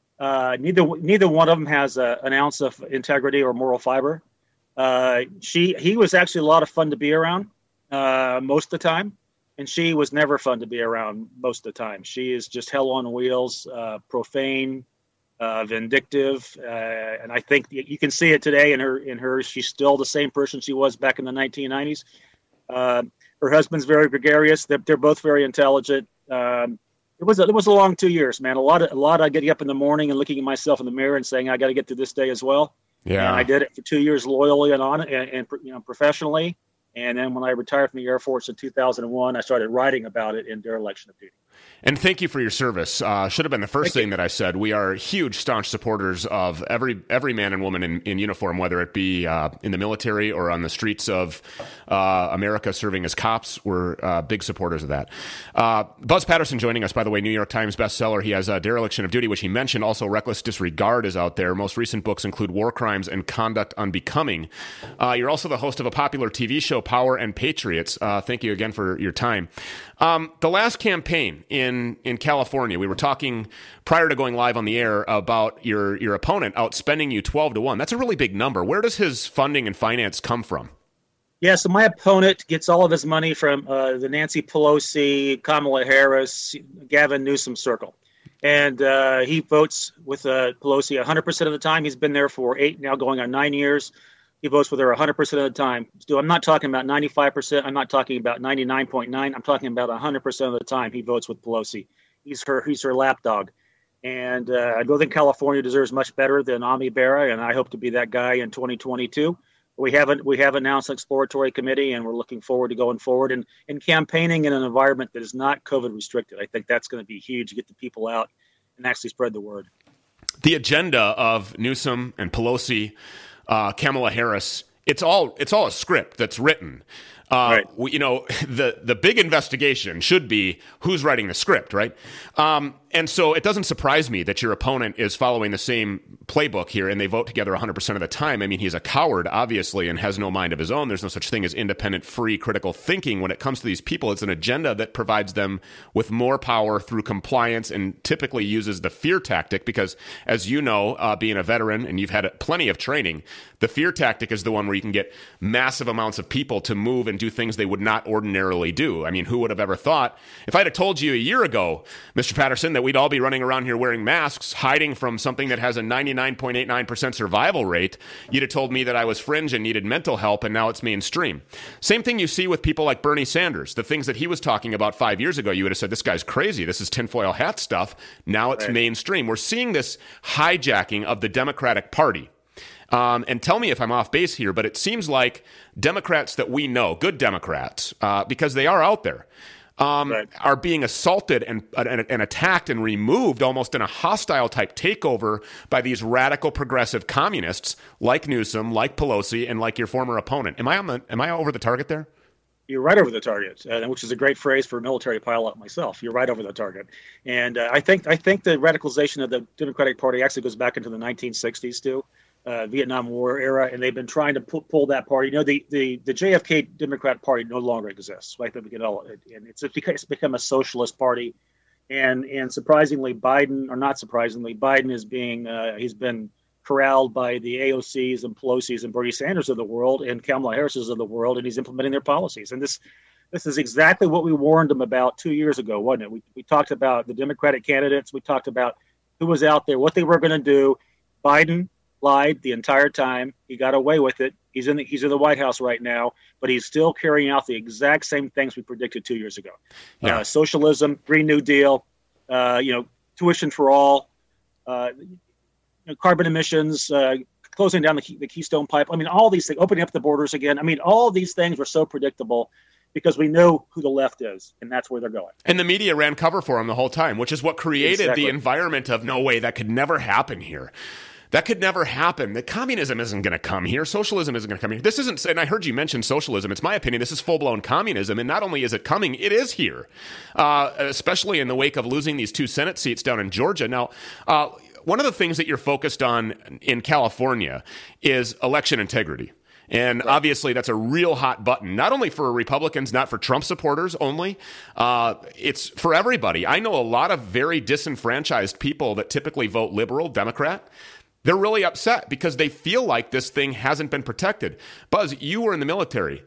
[SPEAKER 15] Uh, neither, neither one of them has a, an ounce of integrity or moral fiber. Uh, she, he was actually a lot of fun to be around uh, most of the time. And she was never fun to be around most of the time. She is just hell on wheels, uh, profane, uh, vindictive. Uh, and I think you can see it today in her, in her, she's still the same person she was back in the nineteen nineties. Uh, Her husband's very gregarious. They're, they're both very intelligent. Um, it was a, it was a long two years, man. A lot of a lot of getting up in the morning and looking at myself in the mirror and saying, "I got to get through this day as well."
[SPEAKER 1] Yeah.
[SPEAKER 15] And I did it for two years loyally and on and, and you know professionally. And then when I retired from the Air Force in two thousand one, I started writing about it in dereliction of duty.
[SPEAKER 1] And thank you for your service. Uh, should have been the first thank thing you. that I said. We are huge, staunch supporters of every every man and woman in, in uniform, whether it be uh, in the military or on the streets of uh, America serving as cops. We're uh, big supporters of that. Uh, Buzz Patterson joining us, by the way, New York Times bestseller. He has uh, Dereliction of Duty, which he mentioned. Also, Reckless Disregard is out there. Most recent books include War Crimes and Conduct Unbecoming. Uh, you're also the host of a popular T V show, Power and Patriots. Uh, thank you again for your time. Um, the last campaign in, in California, we were talking prior to going live on the air about your, your opponent outspending you twelve to one. That's a really big number. Where does his funding and finance come from?
[SPEAKER 15] Yeah, so my opponent gets all of his money from uh, the Nancy Pelosi, Kamala Harris, Gavin Newsom circle. And uh, he votes with uh, Pelosi one hundred percent of the time. He's been there for eight, now going on nine years. He votes with her one hundred percent of the time. So I'm not talking about ninety-five percent. I'm not talking about ninety-nine point nine. I'm talking about one hundred percent of the time he votes with Pelosi. He's her he's her lapdog. And uh, I don't think California deserves much better than Ami Bera, and I hope to be that guy in twenty twenty-two. We haven't we have announced an exploratory committee, and we're looking forward to going forward and, and campaigning in an environment that is not COVID restricted. I think that's going to be huge to get the people out and actually spread the word.
[SPEAKER 1] The agenda of Newsom and Pelosi, Uh, Kamala Harris, it's all it's all a script that's written. Uh, right. we, you know, the the big investigation should be who's writing the script, right? Um, and so it doesn't surprise me that your opponent is following the same playbook here, and they vote together one hundred percent of the time. I mean, he's a coward, obviously, and has no mind of his own. There's no such thing as independent, free, critical thinking when it comes to these people. It's an agenda that provides them with more power through compliance and typically uses the fear tactic because, as you know, uh, being a veteran, and you've had plenty of training, the fear tactic is the one where you can get massive amounts of people to move and do things they would not ordinarily do. I mean, who would have ever thought? If I'd have told you a year ago, Mister Patterson, that we'd all be running around here wearing masks, hiding from something that has a ninety-nine point eight nine percent survival rate, you'd have told me that I was fringe and needed mental help, and now it's mainstream. Same thing you see with people like Bernie Sanders. The things that he was talking about five years ago, you would have said, this guy's crazy. This is tinfoil hat stuff. Now it's right. mainstream. We're seeing this hijacking of the Democratic Party. Um, and tell me if I'm off base here, but it seems like Democrats that we know, good Democrats, uh, because they are out there, um, right. are being assaulted and, and, and attacked and removed almost in a hostile type takeover by these radical progressive communists like Newsom, like Pelosi, and like your former opponent. Am I on the, am I over the target there?
[SPEAKER 15] You're right over the target, uh, which is a great phrase for a military pilot myself. You're right over the target. And uh, I think I think the radicalization of the Democratic Party actually goes back into the nineteen sixties too. Uh, Vietnam War era, and they've been trying to pull, pull that party. You know, the, the, the J F K Democrat Party no longer exists, right? We get all, and it's it's become a socialist party, and and surprisingly, Biden, or not surprisingly, Biden is being uh, he's been corralled by the A O Cs and Pelosi's and Bernie Sanders of the world and Kamala Harris's of the world, and he's implementing their policies. And this this is exactly what we warned him about two years ago, wasn't it? We we talked about the Democratic candidates, we talked about who was out there, what they were going to do. Biden lied the entire time. He got away with it. He's in the, he's in the White House right now, but he's still carrying out the exact same things we predicted two years ago. Yeah. Uh, socialism, Green New Deal, uh, you know, tuition for all, uh, you know, carbon emissions, uh, closing down the, the Keystone Pipe. I mean, all these things, opening up the borders again. I mean, all these things were so predictable because we know who the left is, and that's where they're going.
[SPEAKER 1] And the media ran cover for him the whole time, which is what created
[SPEAKER 15] exactly.
[SPEAKER 1] the environment of no way, that could never happen here. That could never happen. The communism isn't going to come here. Socialism isn't going to come here. This isn't, and I heard you mention socialism. It's my opinion. This is full-blown communism. And not only is it coming, it is here, uh, especially in the wake of losing these two Senate seats down in Georgia. Now, uh, one of the things that you're focused on in California is election integrity. And right. obviously, that's a real hot button, not only for Republicans, not for Trump supporters only. Uh, it's for everybody. I know a lot of very disenfranchised people that typically vote liberal, Democrat. They're really upset because they feel like this thing hasn't been protected. Buzz, you were in the military.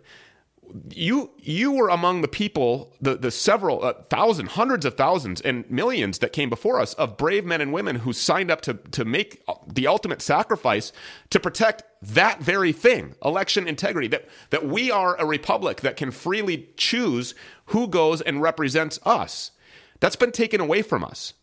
[SPEAKER 1] You you were among the people, the, the several uh, thousand, hundreds of thousands and millions that came before us of brave men and women who signed up to, to make the ultimate sacrifice to protect that very thing, election integrity, that, that we are a republic that can freely choose who goes and represents us. That's been taken away from us.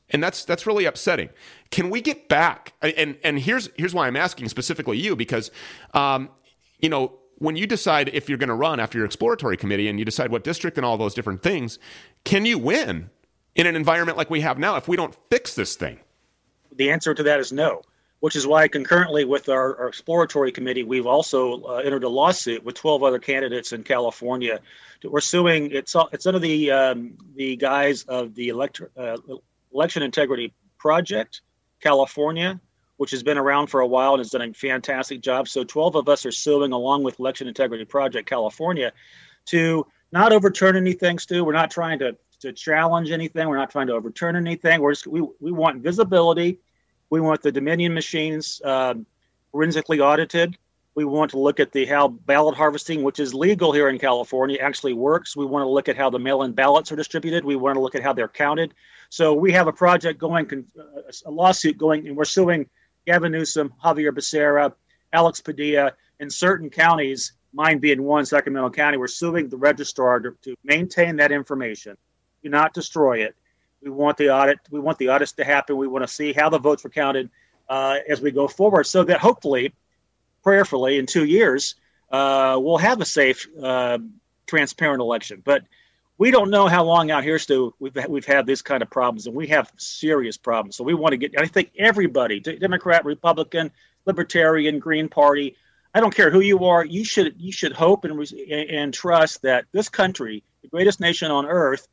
[SPEAKER 1] And that's that's really upsetting. Can we get back? And and here's here's why I'm asking specifically you, because, um, you know, when you decide if you're going to run after your exploratory committee and you decide what district and all those different things, can you win in an environment like we have now if we don't fix this thing?
[SPEAKER 15] The answer to that is no, which is why concurrently with our, our exploratory committee, we've also uh, entered a lawsuit with twelve other candidates in California. We're suing. It's it's under the um, the guise of the electro, uh, Election Integrity Project, California, which has been around for a while and has done a fantastic job. So twelve of us are suing along with Election Integrity Project, California, to not overturn anything, Stu. We're not trying to, to challenge anything. We're not trying to overturn anything. We're just, we, we want visibility. We want the Dominion machines uh, forensically audited. We want to look at the how ballot harvesting, which is legal here in California, actually works. We want to look at how the mail-in ballots are distributed. We want to look at how they're counted. So we have a project going, a lawsuit going, and we're suing Gavin Newsom, Javier Becerra, Alex Padilla, in certain counties, mine being one, Sacramento County. We're suing the registrar to, to maintain that information, do not destroy it. We want the audit. We want the audits to happen. We want to see how the votes were counted uh, as we go forward, so that hopefully, prayerfully, in two years, uh, we'll have a safe, uh, transparent election. But we don't know how long out here, Stu, we've we've had this kind of problems, and we have serious problems. So we want to get, I think everybody, Democrat, Republican, Libertarian, Green Party, I don't care who you are, you should you should hope and and trust that this country, the greatest nation on earth,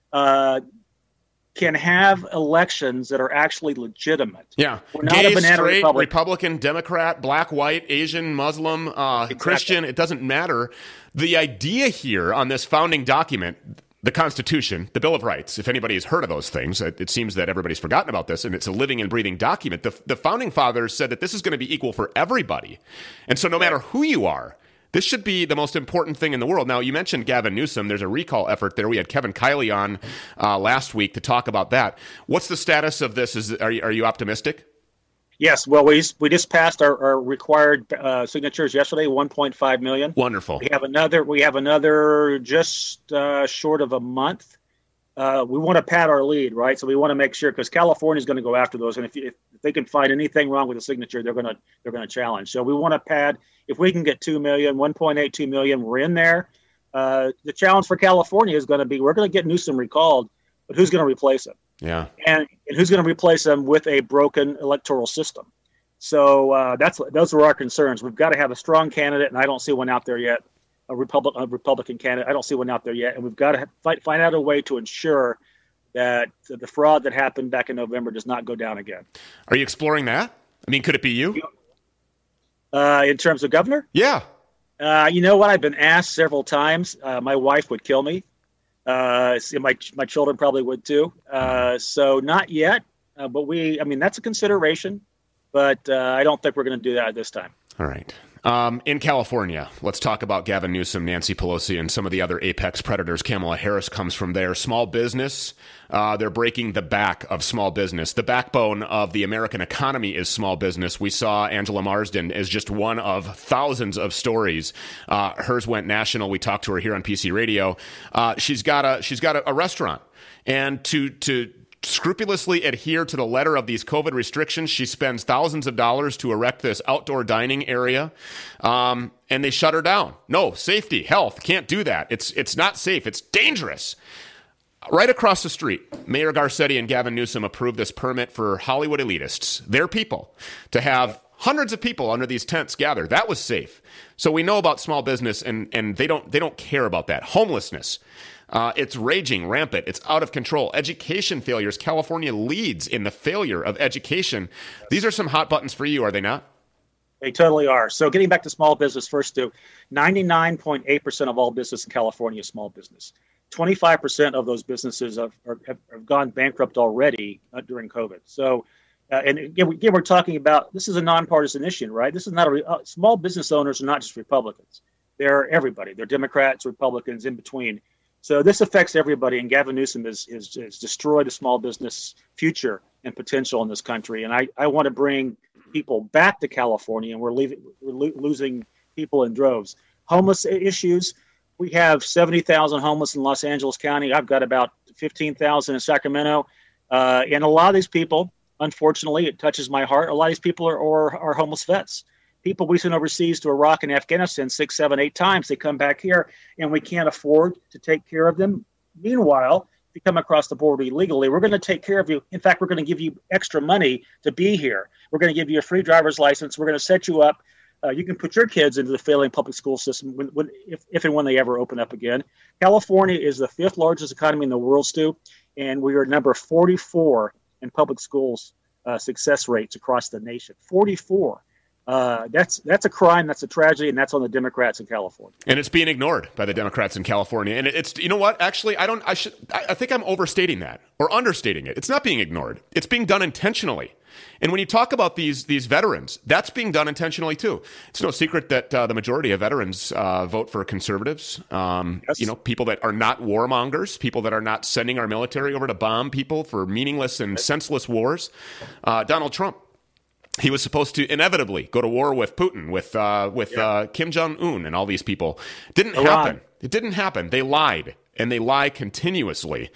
[SPEAKER 15] uh, can have elections that are actually legitimate.
[SPEAKER 1] Yeah.
[SPEAKER 15] We're not
[SPEAKER 1] Gay,
[SPEAKER 15] a banana
[SPEAKER 1] straight,
[SPEAKER 15] republic.
[SPEAKER 1] Republican, Democrat, black, white, Asian, Muslim, uh,
[SPEAKER 15] Exactly.
[SPEAKER 1] Christian, it doesn't matter. The idea here on this founding document, the Constitution, the Bill of Rights, if anybody has heard of those things, it, it seems that everybody's forgotten about this, and it's a living and breathing document. The, the founding fathers said that this is going to be equal for everybody. And so no matter who you are, this should be the most important thing in the world. Now, you mentioned Gavin Newsom. There's a recall effort there. We had Kevin Kiley on uh, last week to talk about that. What's the status of this? Is are you, are you optimistic?
[SPEAKER 15] Yes. Well, we we just passed our, our required uh, signatures yesterday, one point five million.
[SPEAKER 1] Wonderful.
[SPEAKER 15] We have another. We have another just uh, short of a month. Uh, we want to pad our lead, right? So we want to make sure, because California is going to go after those, and if, if they can find anything wrong with the signature, they're going to they're going to challenge. So we want to pad. If we can get two million, one point eight two million, we're in there. Uh, the challenge for California is going to be, we're going to get Newsom recalled, but who's going to replace him?
[SPEAKER 1] Yeah.
[SPEAKER 15] And, and who's going to replace him with a broken electoral system? So uh, that's those are our concerns. We've got to have a strong candidate, and I don't see one out there yet. A, Republic, a Republican candidate, I don't see one out there yet. And we've got to fight, find out a way to ensure that the fraud that happened back in November does not go down again.
[SPEAKER 1] Are you exploring that? I mean, could it be you?
[SPEAKER 15] Uh, in terms of governor?
[SPEAKER 1] Yeah.
[SPEAKER 15] Uh, you know what? I've been asked several times. Uh, my wife would kill me. Uh, my my children probably would too. Uh, so not yet, uh, but we. I mean, that's a consideration, but uh, I don't think we're going to do that this time.
[SPEAKER 1] All right. Um, in California, let's talk about Gavin Newsom, Nancy Pelosi, and some of the other apex predators. Kamala Harris comes from there. Small business, uh, they're breaking the back of small business. The backbone of the American economy is small business. We saw Angela Marsden as just one of thousands of stories. Uh, hers went national. We talked to her here on P C Radio. Uh, she's got a she's got a, a restaurant, and to to. scrupulously adhere to the letter of these COVID restrictions. She spends thousands of dollars to erect this outdoor dining area, um, and they shut her down. No, safety, health, can't do that. It's it's not safe. It's dangerous. Right across the street, Mayor Garcetti and Gavin Newsom approved this permit for Hollywood elitists, their people, to have hundreds of people under these tents gather. That was safe. So we know about small business, and and they don't they don't care about that. Homelessness. Uh, it's raging, rampant. It's out of control. Education failures. California leads in the failure of education. These are some hot buttons for you, are they not?
[SPEAKER 15] They totally are. So getting back to small business first, Stu, ninety-nine point eight percent of all business in California is small business. twenty-five percent of those businesses have, are, have, have gone bankrupt already uh, during COVID. So, uh, and again, again, we're talking about, this is a nonpartisan issue, right? This is not a, uh, small business owners are not just Republicans. They're everybody. They're Democrats, Republicans, in between. So this affects everybody, and Gavin Newsom is, is, is destroyed the small business future and potential in this country. And I, I want to bring people back to California, and we're, leaving, we're lo- losing people in droves. Homeless issues, we have seventy thousand homeless in Los Angeles County. I've got about fifteen thousand in Sacramento. Uh, and a lot of these people, unfortunately, it touches my heart. A lot of these people are, are, are homeless vets. People we sent overseas to Iraq and Afghanistan six, seven, eight times. They come back here, and we can't afford to take care of them. Meanwhile, if you come across the border illegally, we're going to take care of you. In fact, we're going to give you extra money to be here. We're going to give you a free driver's license. We're going to set you up. Uh, you can put your kids into the failing public school system when, when, if, if and when they ever open up again. California is the fifth largest economy in the world, Stu, and we are number forty-four in public schools uh, success rates across the nation. forty-four. Uh, that's that's a crime, that's a tragedy, and that's on the Democrats in California.
[SPEAKER 1] And it's being ignored by the Democrats in California. And it's, you know what? Actually, I don't. I should. I think I'm overstating that or understating it. It's not being ignored. It's being done intentionally. And when you talk about these these veterans, that's being done intentionally too. It's no secret that uh, the majority of veterans uh, vote for conservatives. Um, yes. You know, people that are not warmongers, people that are not sending our military over to bomb people for meaningless and senseless wars. Uh, Donald Trump. He was supposed to inevitably go to war with Putin, with uh, with yeah. uh, Kim Jong-un and all these people. Didn't Iran. happen. It didn't happen. They lied, and they lie continuously.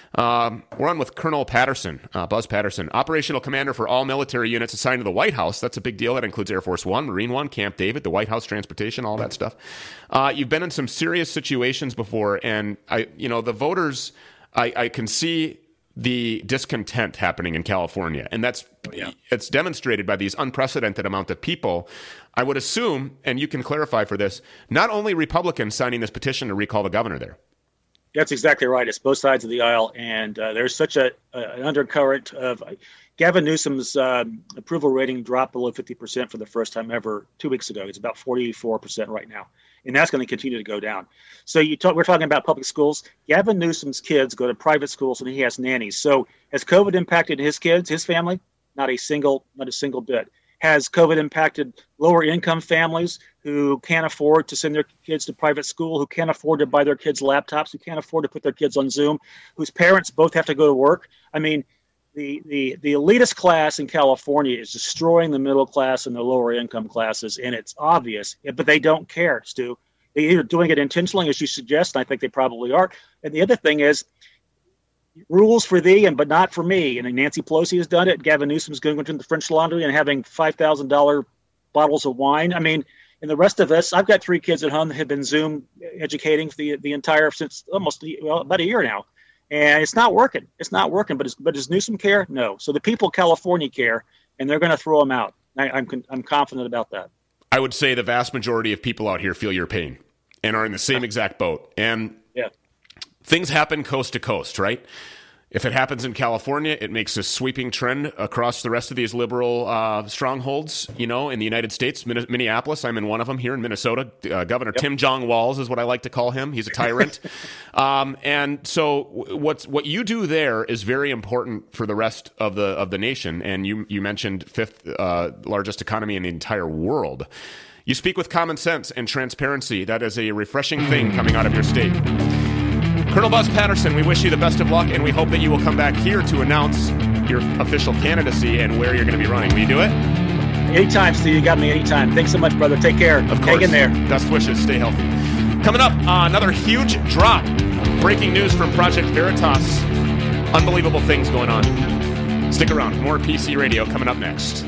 [SPEAKER 1] Um, we're on with Colonel Patterson, uh, Buzz Patterson, operational commander for all military units assigned to the White House. That's a big deal. That includes Air Force One, Marine One, Camp David, the White House transportation, all that stuff. Uh, you've been in some serious situations before, and I, you know, the voters. I, I can see the discontent happening in California. And that's yeah. it's demonstrated by these unprecedented amount of people. I would assume, and you can clarify for this, not only Republicans signing this petition to recall the governor there.
[SPEAKER 15] That's exactly right. It's both sides of the aisle. And uh, there's such a, a an undercurrent of uh, Gavin Newsom's um, approval rating dropped below fifty percent for the first time ever two weeks ago. It's about forty-four percent right now. And that's going to continue to go down. So you talk, we're talking about public schools. Gavin Newsom's kids go to private schools, and he has nannies. So has COVID impacted his kids, his family? Not a single, not a single bit. Has COVID impacted lower income families who can't afford to send their kids to private school, who can't afford to buy their kids laptops, who can't afford to put their kids on Zoom, whose parents both have to go to work? I mean, the the the elitist class in California is destroying the middle class and the lower income classes, and it's obvious, but they don't care, Stu. They're either doing it intentionally, as you suggest, and I think they probably are. And the other thing is, rules for thee and but not for me. And Nancy Pelosi has done it. Gavin Newsom's going to the French Laundry and having five thousand dollars bottles of wine. I mean, and the rest of us, I've got three kids at home that have been Zoom educating for the the entire, since almost well, about a year now. And it's not working. It's not working. But, but does Newsom care? No. So the people of California care, and they're going to throw them out. I, I'm I'm confident about that.
[SPEAKER 1] I would say the vast majority of people out here feel your pain and are in the same exact boat. And
[SPEAKER 15] yeah.
[SPEAKER 1] Things happen coast to coast, right? If it happens in California, it makes a sweeping trend across the rest of these liberal uh, strongholds, you know, in the United States. Min- Minneapolis, I'm in one of them here in Minnesota. Uh, Governor yep. Tim Jong Walls is what I like to call him. He's a tyrant. um, and so what's, what you do there is very important for the rest of the of the nation. And you, you mentioned fifth uh, largest economy in the entire world. You speak with common sense and transparency. That is a refreshing thing coming out of your state. Colonel Buzz Patterson, we wish you the best of luck, and we hope that you will come back here to announce your official candidacy and where you're going to be running. Will you do it?
[SPEAKER 15] Anytime, Steve. You got me anytime. Thanks so much, brother. Take care.
[SPEAKER 1] Of course.
[SPEAKER 15] Hang in there.
[SPEAKER 1] Best wishes. Stay healthy. Coming up, uh, another huge drop. Breaking news from Project Veritas. Unbelievable things going on. Stick around. More P C Radio coming up next.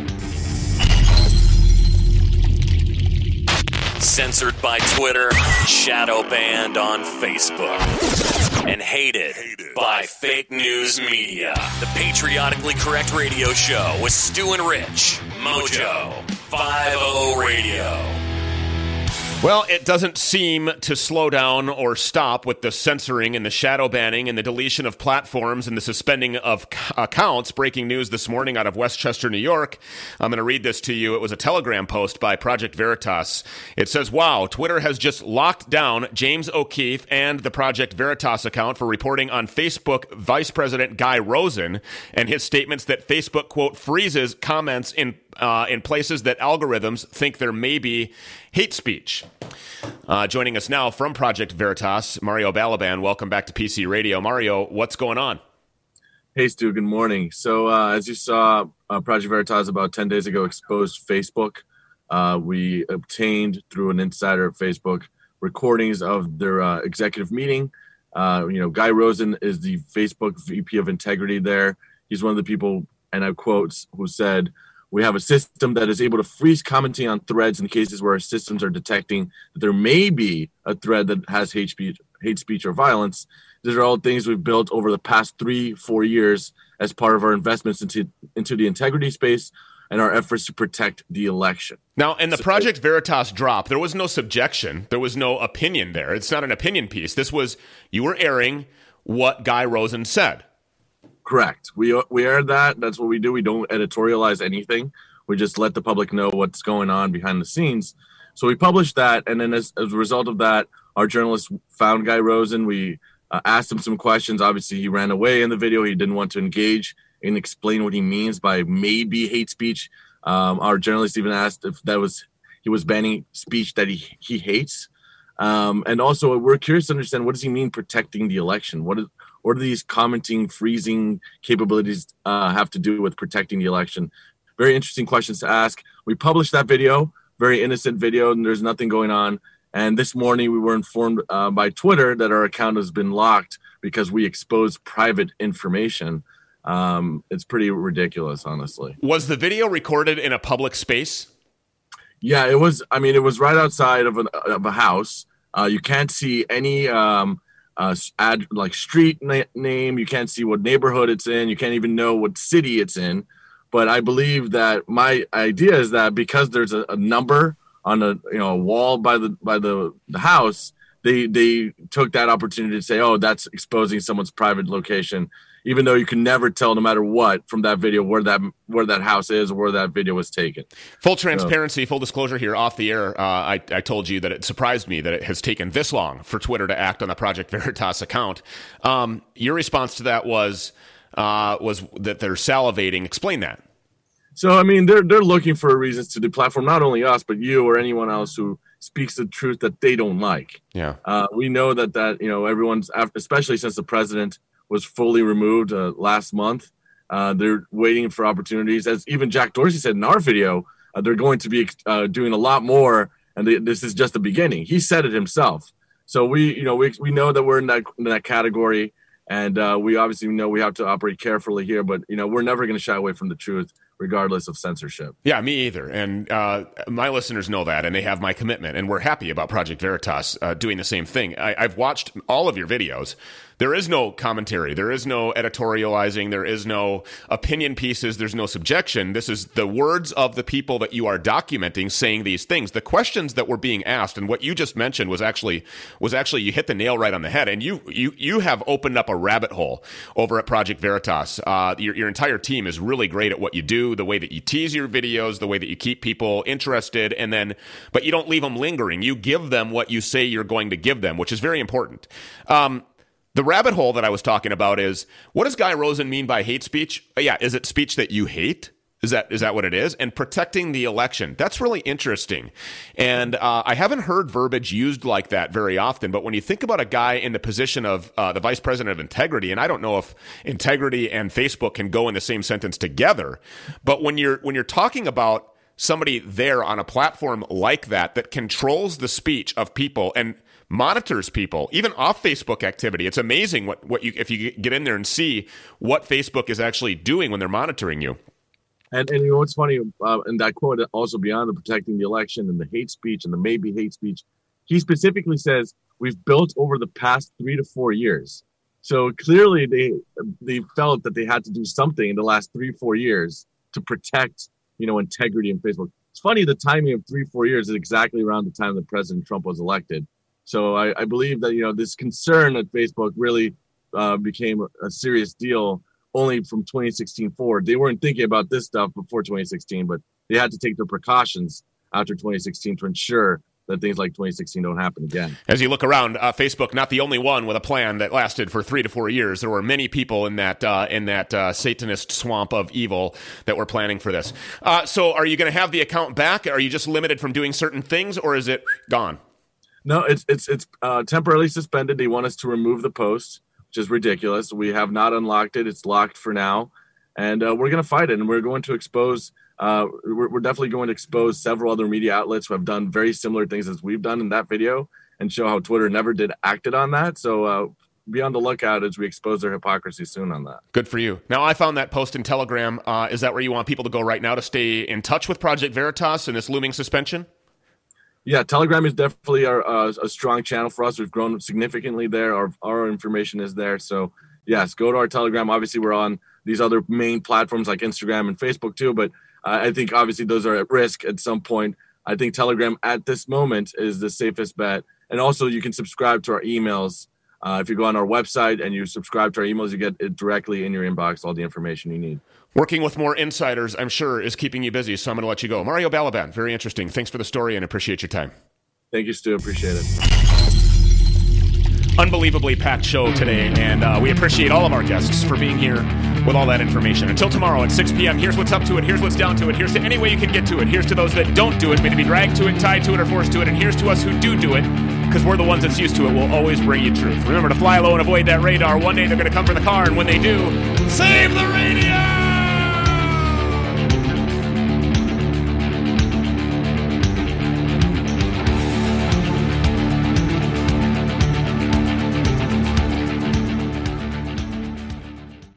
[SPEAKER 3] Censored by Twitter, shadow banned on Facebook, and hated by fake news media. The patriotically correct radio show with Stu and Rich, Mojo fifty Radio.
[SPEAKER 1] Well, it doesn't seem to slow down or stop with the censoring and the shadow banning and the deletion of platforms and the suspending of accounts. Breaking news this morning out of Westchester, New York. I'm going to read this to you. It was a Telegram post by Project Veritas. It says, wow, Twitter has just locked down James O'Keefe and the Project Veritas account for reporting on Facebook Vice President Guy Rosen and his statements that Facebook, quote, freezes comments in Uh, in places that algorithms think there may be hate speech. Uh, joining us now from Project Veritas, Mario Balaban. Welcome back to P C Radio. Mario, what's going on?
[SPEAKER 14] Hey, Stu. Good morning. So uh, as you saw, uh, Project Veritas about ten days ago exposed Facebook. Uh, we obtained through an insider at Facebook recordings of their uh, executive meeting. Uh, you know, Guy Rosen is the Facebook V P of Integrity there. He's one of the people, and I quote, who said, "We have a system that is able to freeze commenting on threads in cases where our systems are detecting that there may be a thread that has hate speech, hate speech or violence." These are all things we've built over the past three, four years as part of our investments into, into the integrity space and our efforts to protect the election.
[SPEAKER 1] Now, in the so, Project Veritas drop, there was no subjection. There was no opinion there. It's not an opinion piece. This was, you were airing what Guy Rosen said.
[SPEAKER 14] Correct. We we air that. That's what we do. We don't editorialize anything. We just let the public know what's going on behind the scenes. So we published that, and then as, as a result of that, our journalists found Guy Rosen. We uh, asked him some questions. Obviously, he ran away in the video. He didn't want to engage and explain what he means by maybe hate speech. Um, our journalist even asked if that was he was banning speech that he he hates. Um, and also, we're curious to understand, what does he mean protecting the election? What is what do these commenting, freezing capabilities uh, have to do with protecting the election? Very interesting questions to ask. We published that video, very innocent video, and there's nothing going on. And this morning, we were informed uh, by Twitter that our account has been locked because we exposed private information. Um, it's pretty ridiculous, honestly.
[SPEAKER 1] Was the video recorded in a public space?
[SPEAKER 14] Yeah, it was. I mean, it was right outside of, an, of a house. Uh, you can't see any um, uh, ad, like street na- name. You can't see what neighborhood it's in. You can't even know what city it's in. But I believe that my idea is that because there's a, a number on a you know a wall by the by the, the house, they they took that opportunity to say, oh, that's exposing someone's private location, even though you can never tell, no matter what, from that video where that where that house is or where that video was taken.
[SPEAKER 1] Full transparency, so. Full disclosure here off the air. Uh, I, I told you that it surprised me that it has taken this long for Twitter to act on the Project Veritas account. Um, your response to that was uh, was that they're salivating. Explain that.
[SPEAKER 14] So, I mean, they're they're looking for reasons to deplatform not only us, but you or anyone else who speaks the truth that they don't like.
[SPEAKER 1] Yeah,
[SPEAKER 14] uh, we know that that you know everyone's, especially since the president was fully removed uh, last month. Uh, they're waiting for opportunities. As even Jack Dorsey said in our video, uh, they're going to be uh, doing a lot more, and they, this is just the beginning. He said it himself. So we, you know, we we know that we're in that in that category, and uh, we obviously know we have to operate carefully here. But you know, we're never going to shy away from the truth, regardless of censorship.
[SPEAKER 1] Yeah, me either. And uh, my listeners know that, and they have my commitment, and we're happy about Project Veritas uh, doing the same thing. I, I've watched all of your videos. There is no commentary. There is no editorializing. There is no opinion pieces. There's no subjection. This is the words of the people that you are documenting saying these things. The questions that were being asked, and what you just mentioned was actually was actually you hit the nail right on the head. And you you you have opened up a rabbit hole over at Project Veritas. Uh, your your entire team is really great at what you do, the way that you tease your videos, the way that you keep people interested, and then but you don't leave them lingering. You give them what you say you're going to give them, which is very important. Um, The rabbit hole that I was talking about is, what does Guy Rosen mean by hate speech? Yeah, is it speech that you hate? Is that is that what it is? And protecting the election. That's really interesting. And uh, I haven't heard verbiage used like that very often. But when you think about a guy in the position of uh, the vice president of integrity, and I don't know if integrity and Facebook can go in the same sentence together, but when you're when you're talking about somebody there on a platform like that that controls the speech of people and monitors people, even off Facebook activity. It's amazing what, what you if you get in there and see what Facebook is actually doing when they're monitoring you.
[SPEAKER 14] And and you know what's funny, uh, and that quote also beyond the protecting the election and the hate speech and the maybe hate speech, he specifically says we've built over the past three to four years. So clearly they they felt that they had to do something in the last three four years to protect you know integrity in Facebook. It's funny, the timing of three four years is exactly around the time that President Trump was elected. So I, I believe that, you know, this concern at Facebook really uh, became a serious deal only from twenty sixteen forward. They weren't thinking about this stuff before twenty sixteen, but they had to take their precautions after twenty sixteen to ensure that things like twenty sixteen don't happen again.
[SPEAKER 1] As you look around, uh, Facebook, not the only one with a plan that lasted for three to four years. There were many people in that uh, in that uh, Satanist swamp of evil that were planning for this. Uh, so are you going to have the account back? Are you just limited from doing certain things, or is it gone?
[SPEAKER 14] No, it's it's it's uh, temporarily suspended. They want us to remove the post, which is ridiculous. We have not unlocked it. It's locked for now, and uh, we're going to fight it. And we're going to expose. Uh, we're, we're definitely going to expose several other media outlets who have done very similar things as we've done in that video, and show how Twitter never did acted on that. So uh, be on the lookout as we expose their hypocrisy soon on that.
[SPEAKER 1] Good for you. Now, I found that post in Telegram. Uh, is that where you want people to go right now to stay in touch with Project Veritas and this looming suspension?
[SPEAKER 14] Yeah, Telegram is definitely our, uh, a strong channel for us. We've grown significantly there. Our, our information is there. So, yes, go to our Telegram. Obviously, we're on these other main platforms like Instagram and Facebook too, but uh, I think obviously those are at risk at some point. I think Telegram at this moment is the safest bet. And also you can subscribe to our emails. Uh, if you go on our website and you subscribe to our emails, you get it directly in your inbox, all the information you need.
[SPEAKER 1] Working with more insiders, I'm sure, is keeping you busy, so I'm going to let you go. Mario Balaban, very interesting. Thanks for the story and appreciate your time.
[SPEAKER 14] Thank you, Stu. Appreciate it.
[SPEAKER 1] Unbelievably packed show today, and uh, we appreciate all of our guests for being here with all that information. Until tomorrow at six p.m., here's what's up to it, here's what's down to it, here's to any way you can get to it, here's to those that don't do it, may they be dragged to it, tied to it, or forced to it, and here's to us who do do it, because we're the ones that's used to it. We'll always bring you truth. Remember to fly low and avoid that radar. One day they're going to come for the car, and when they do, save the radio!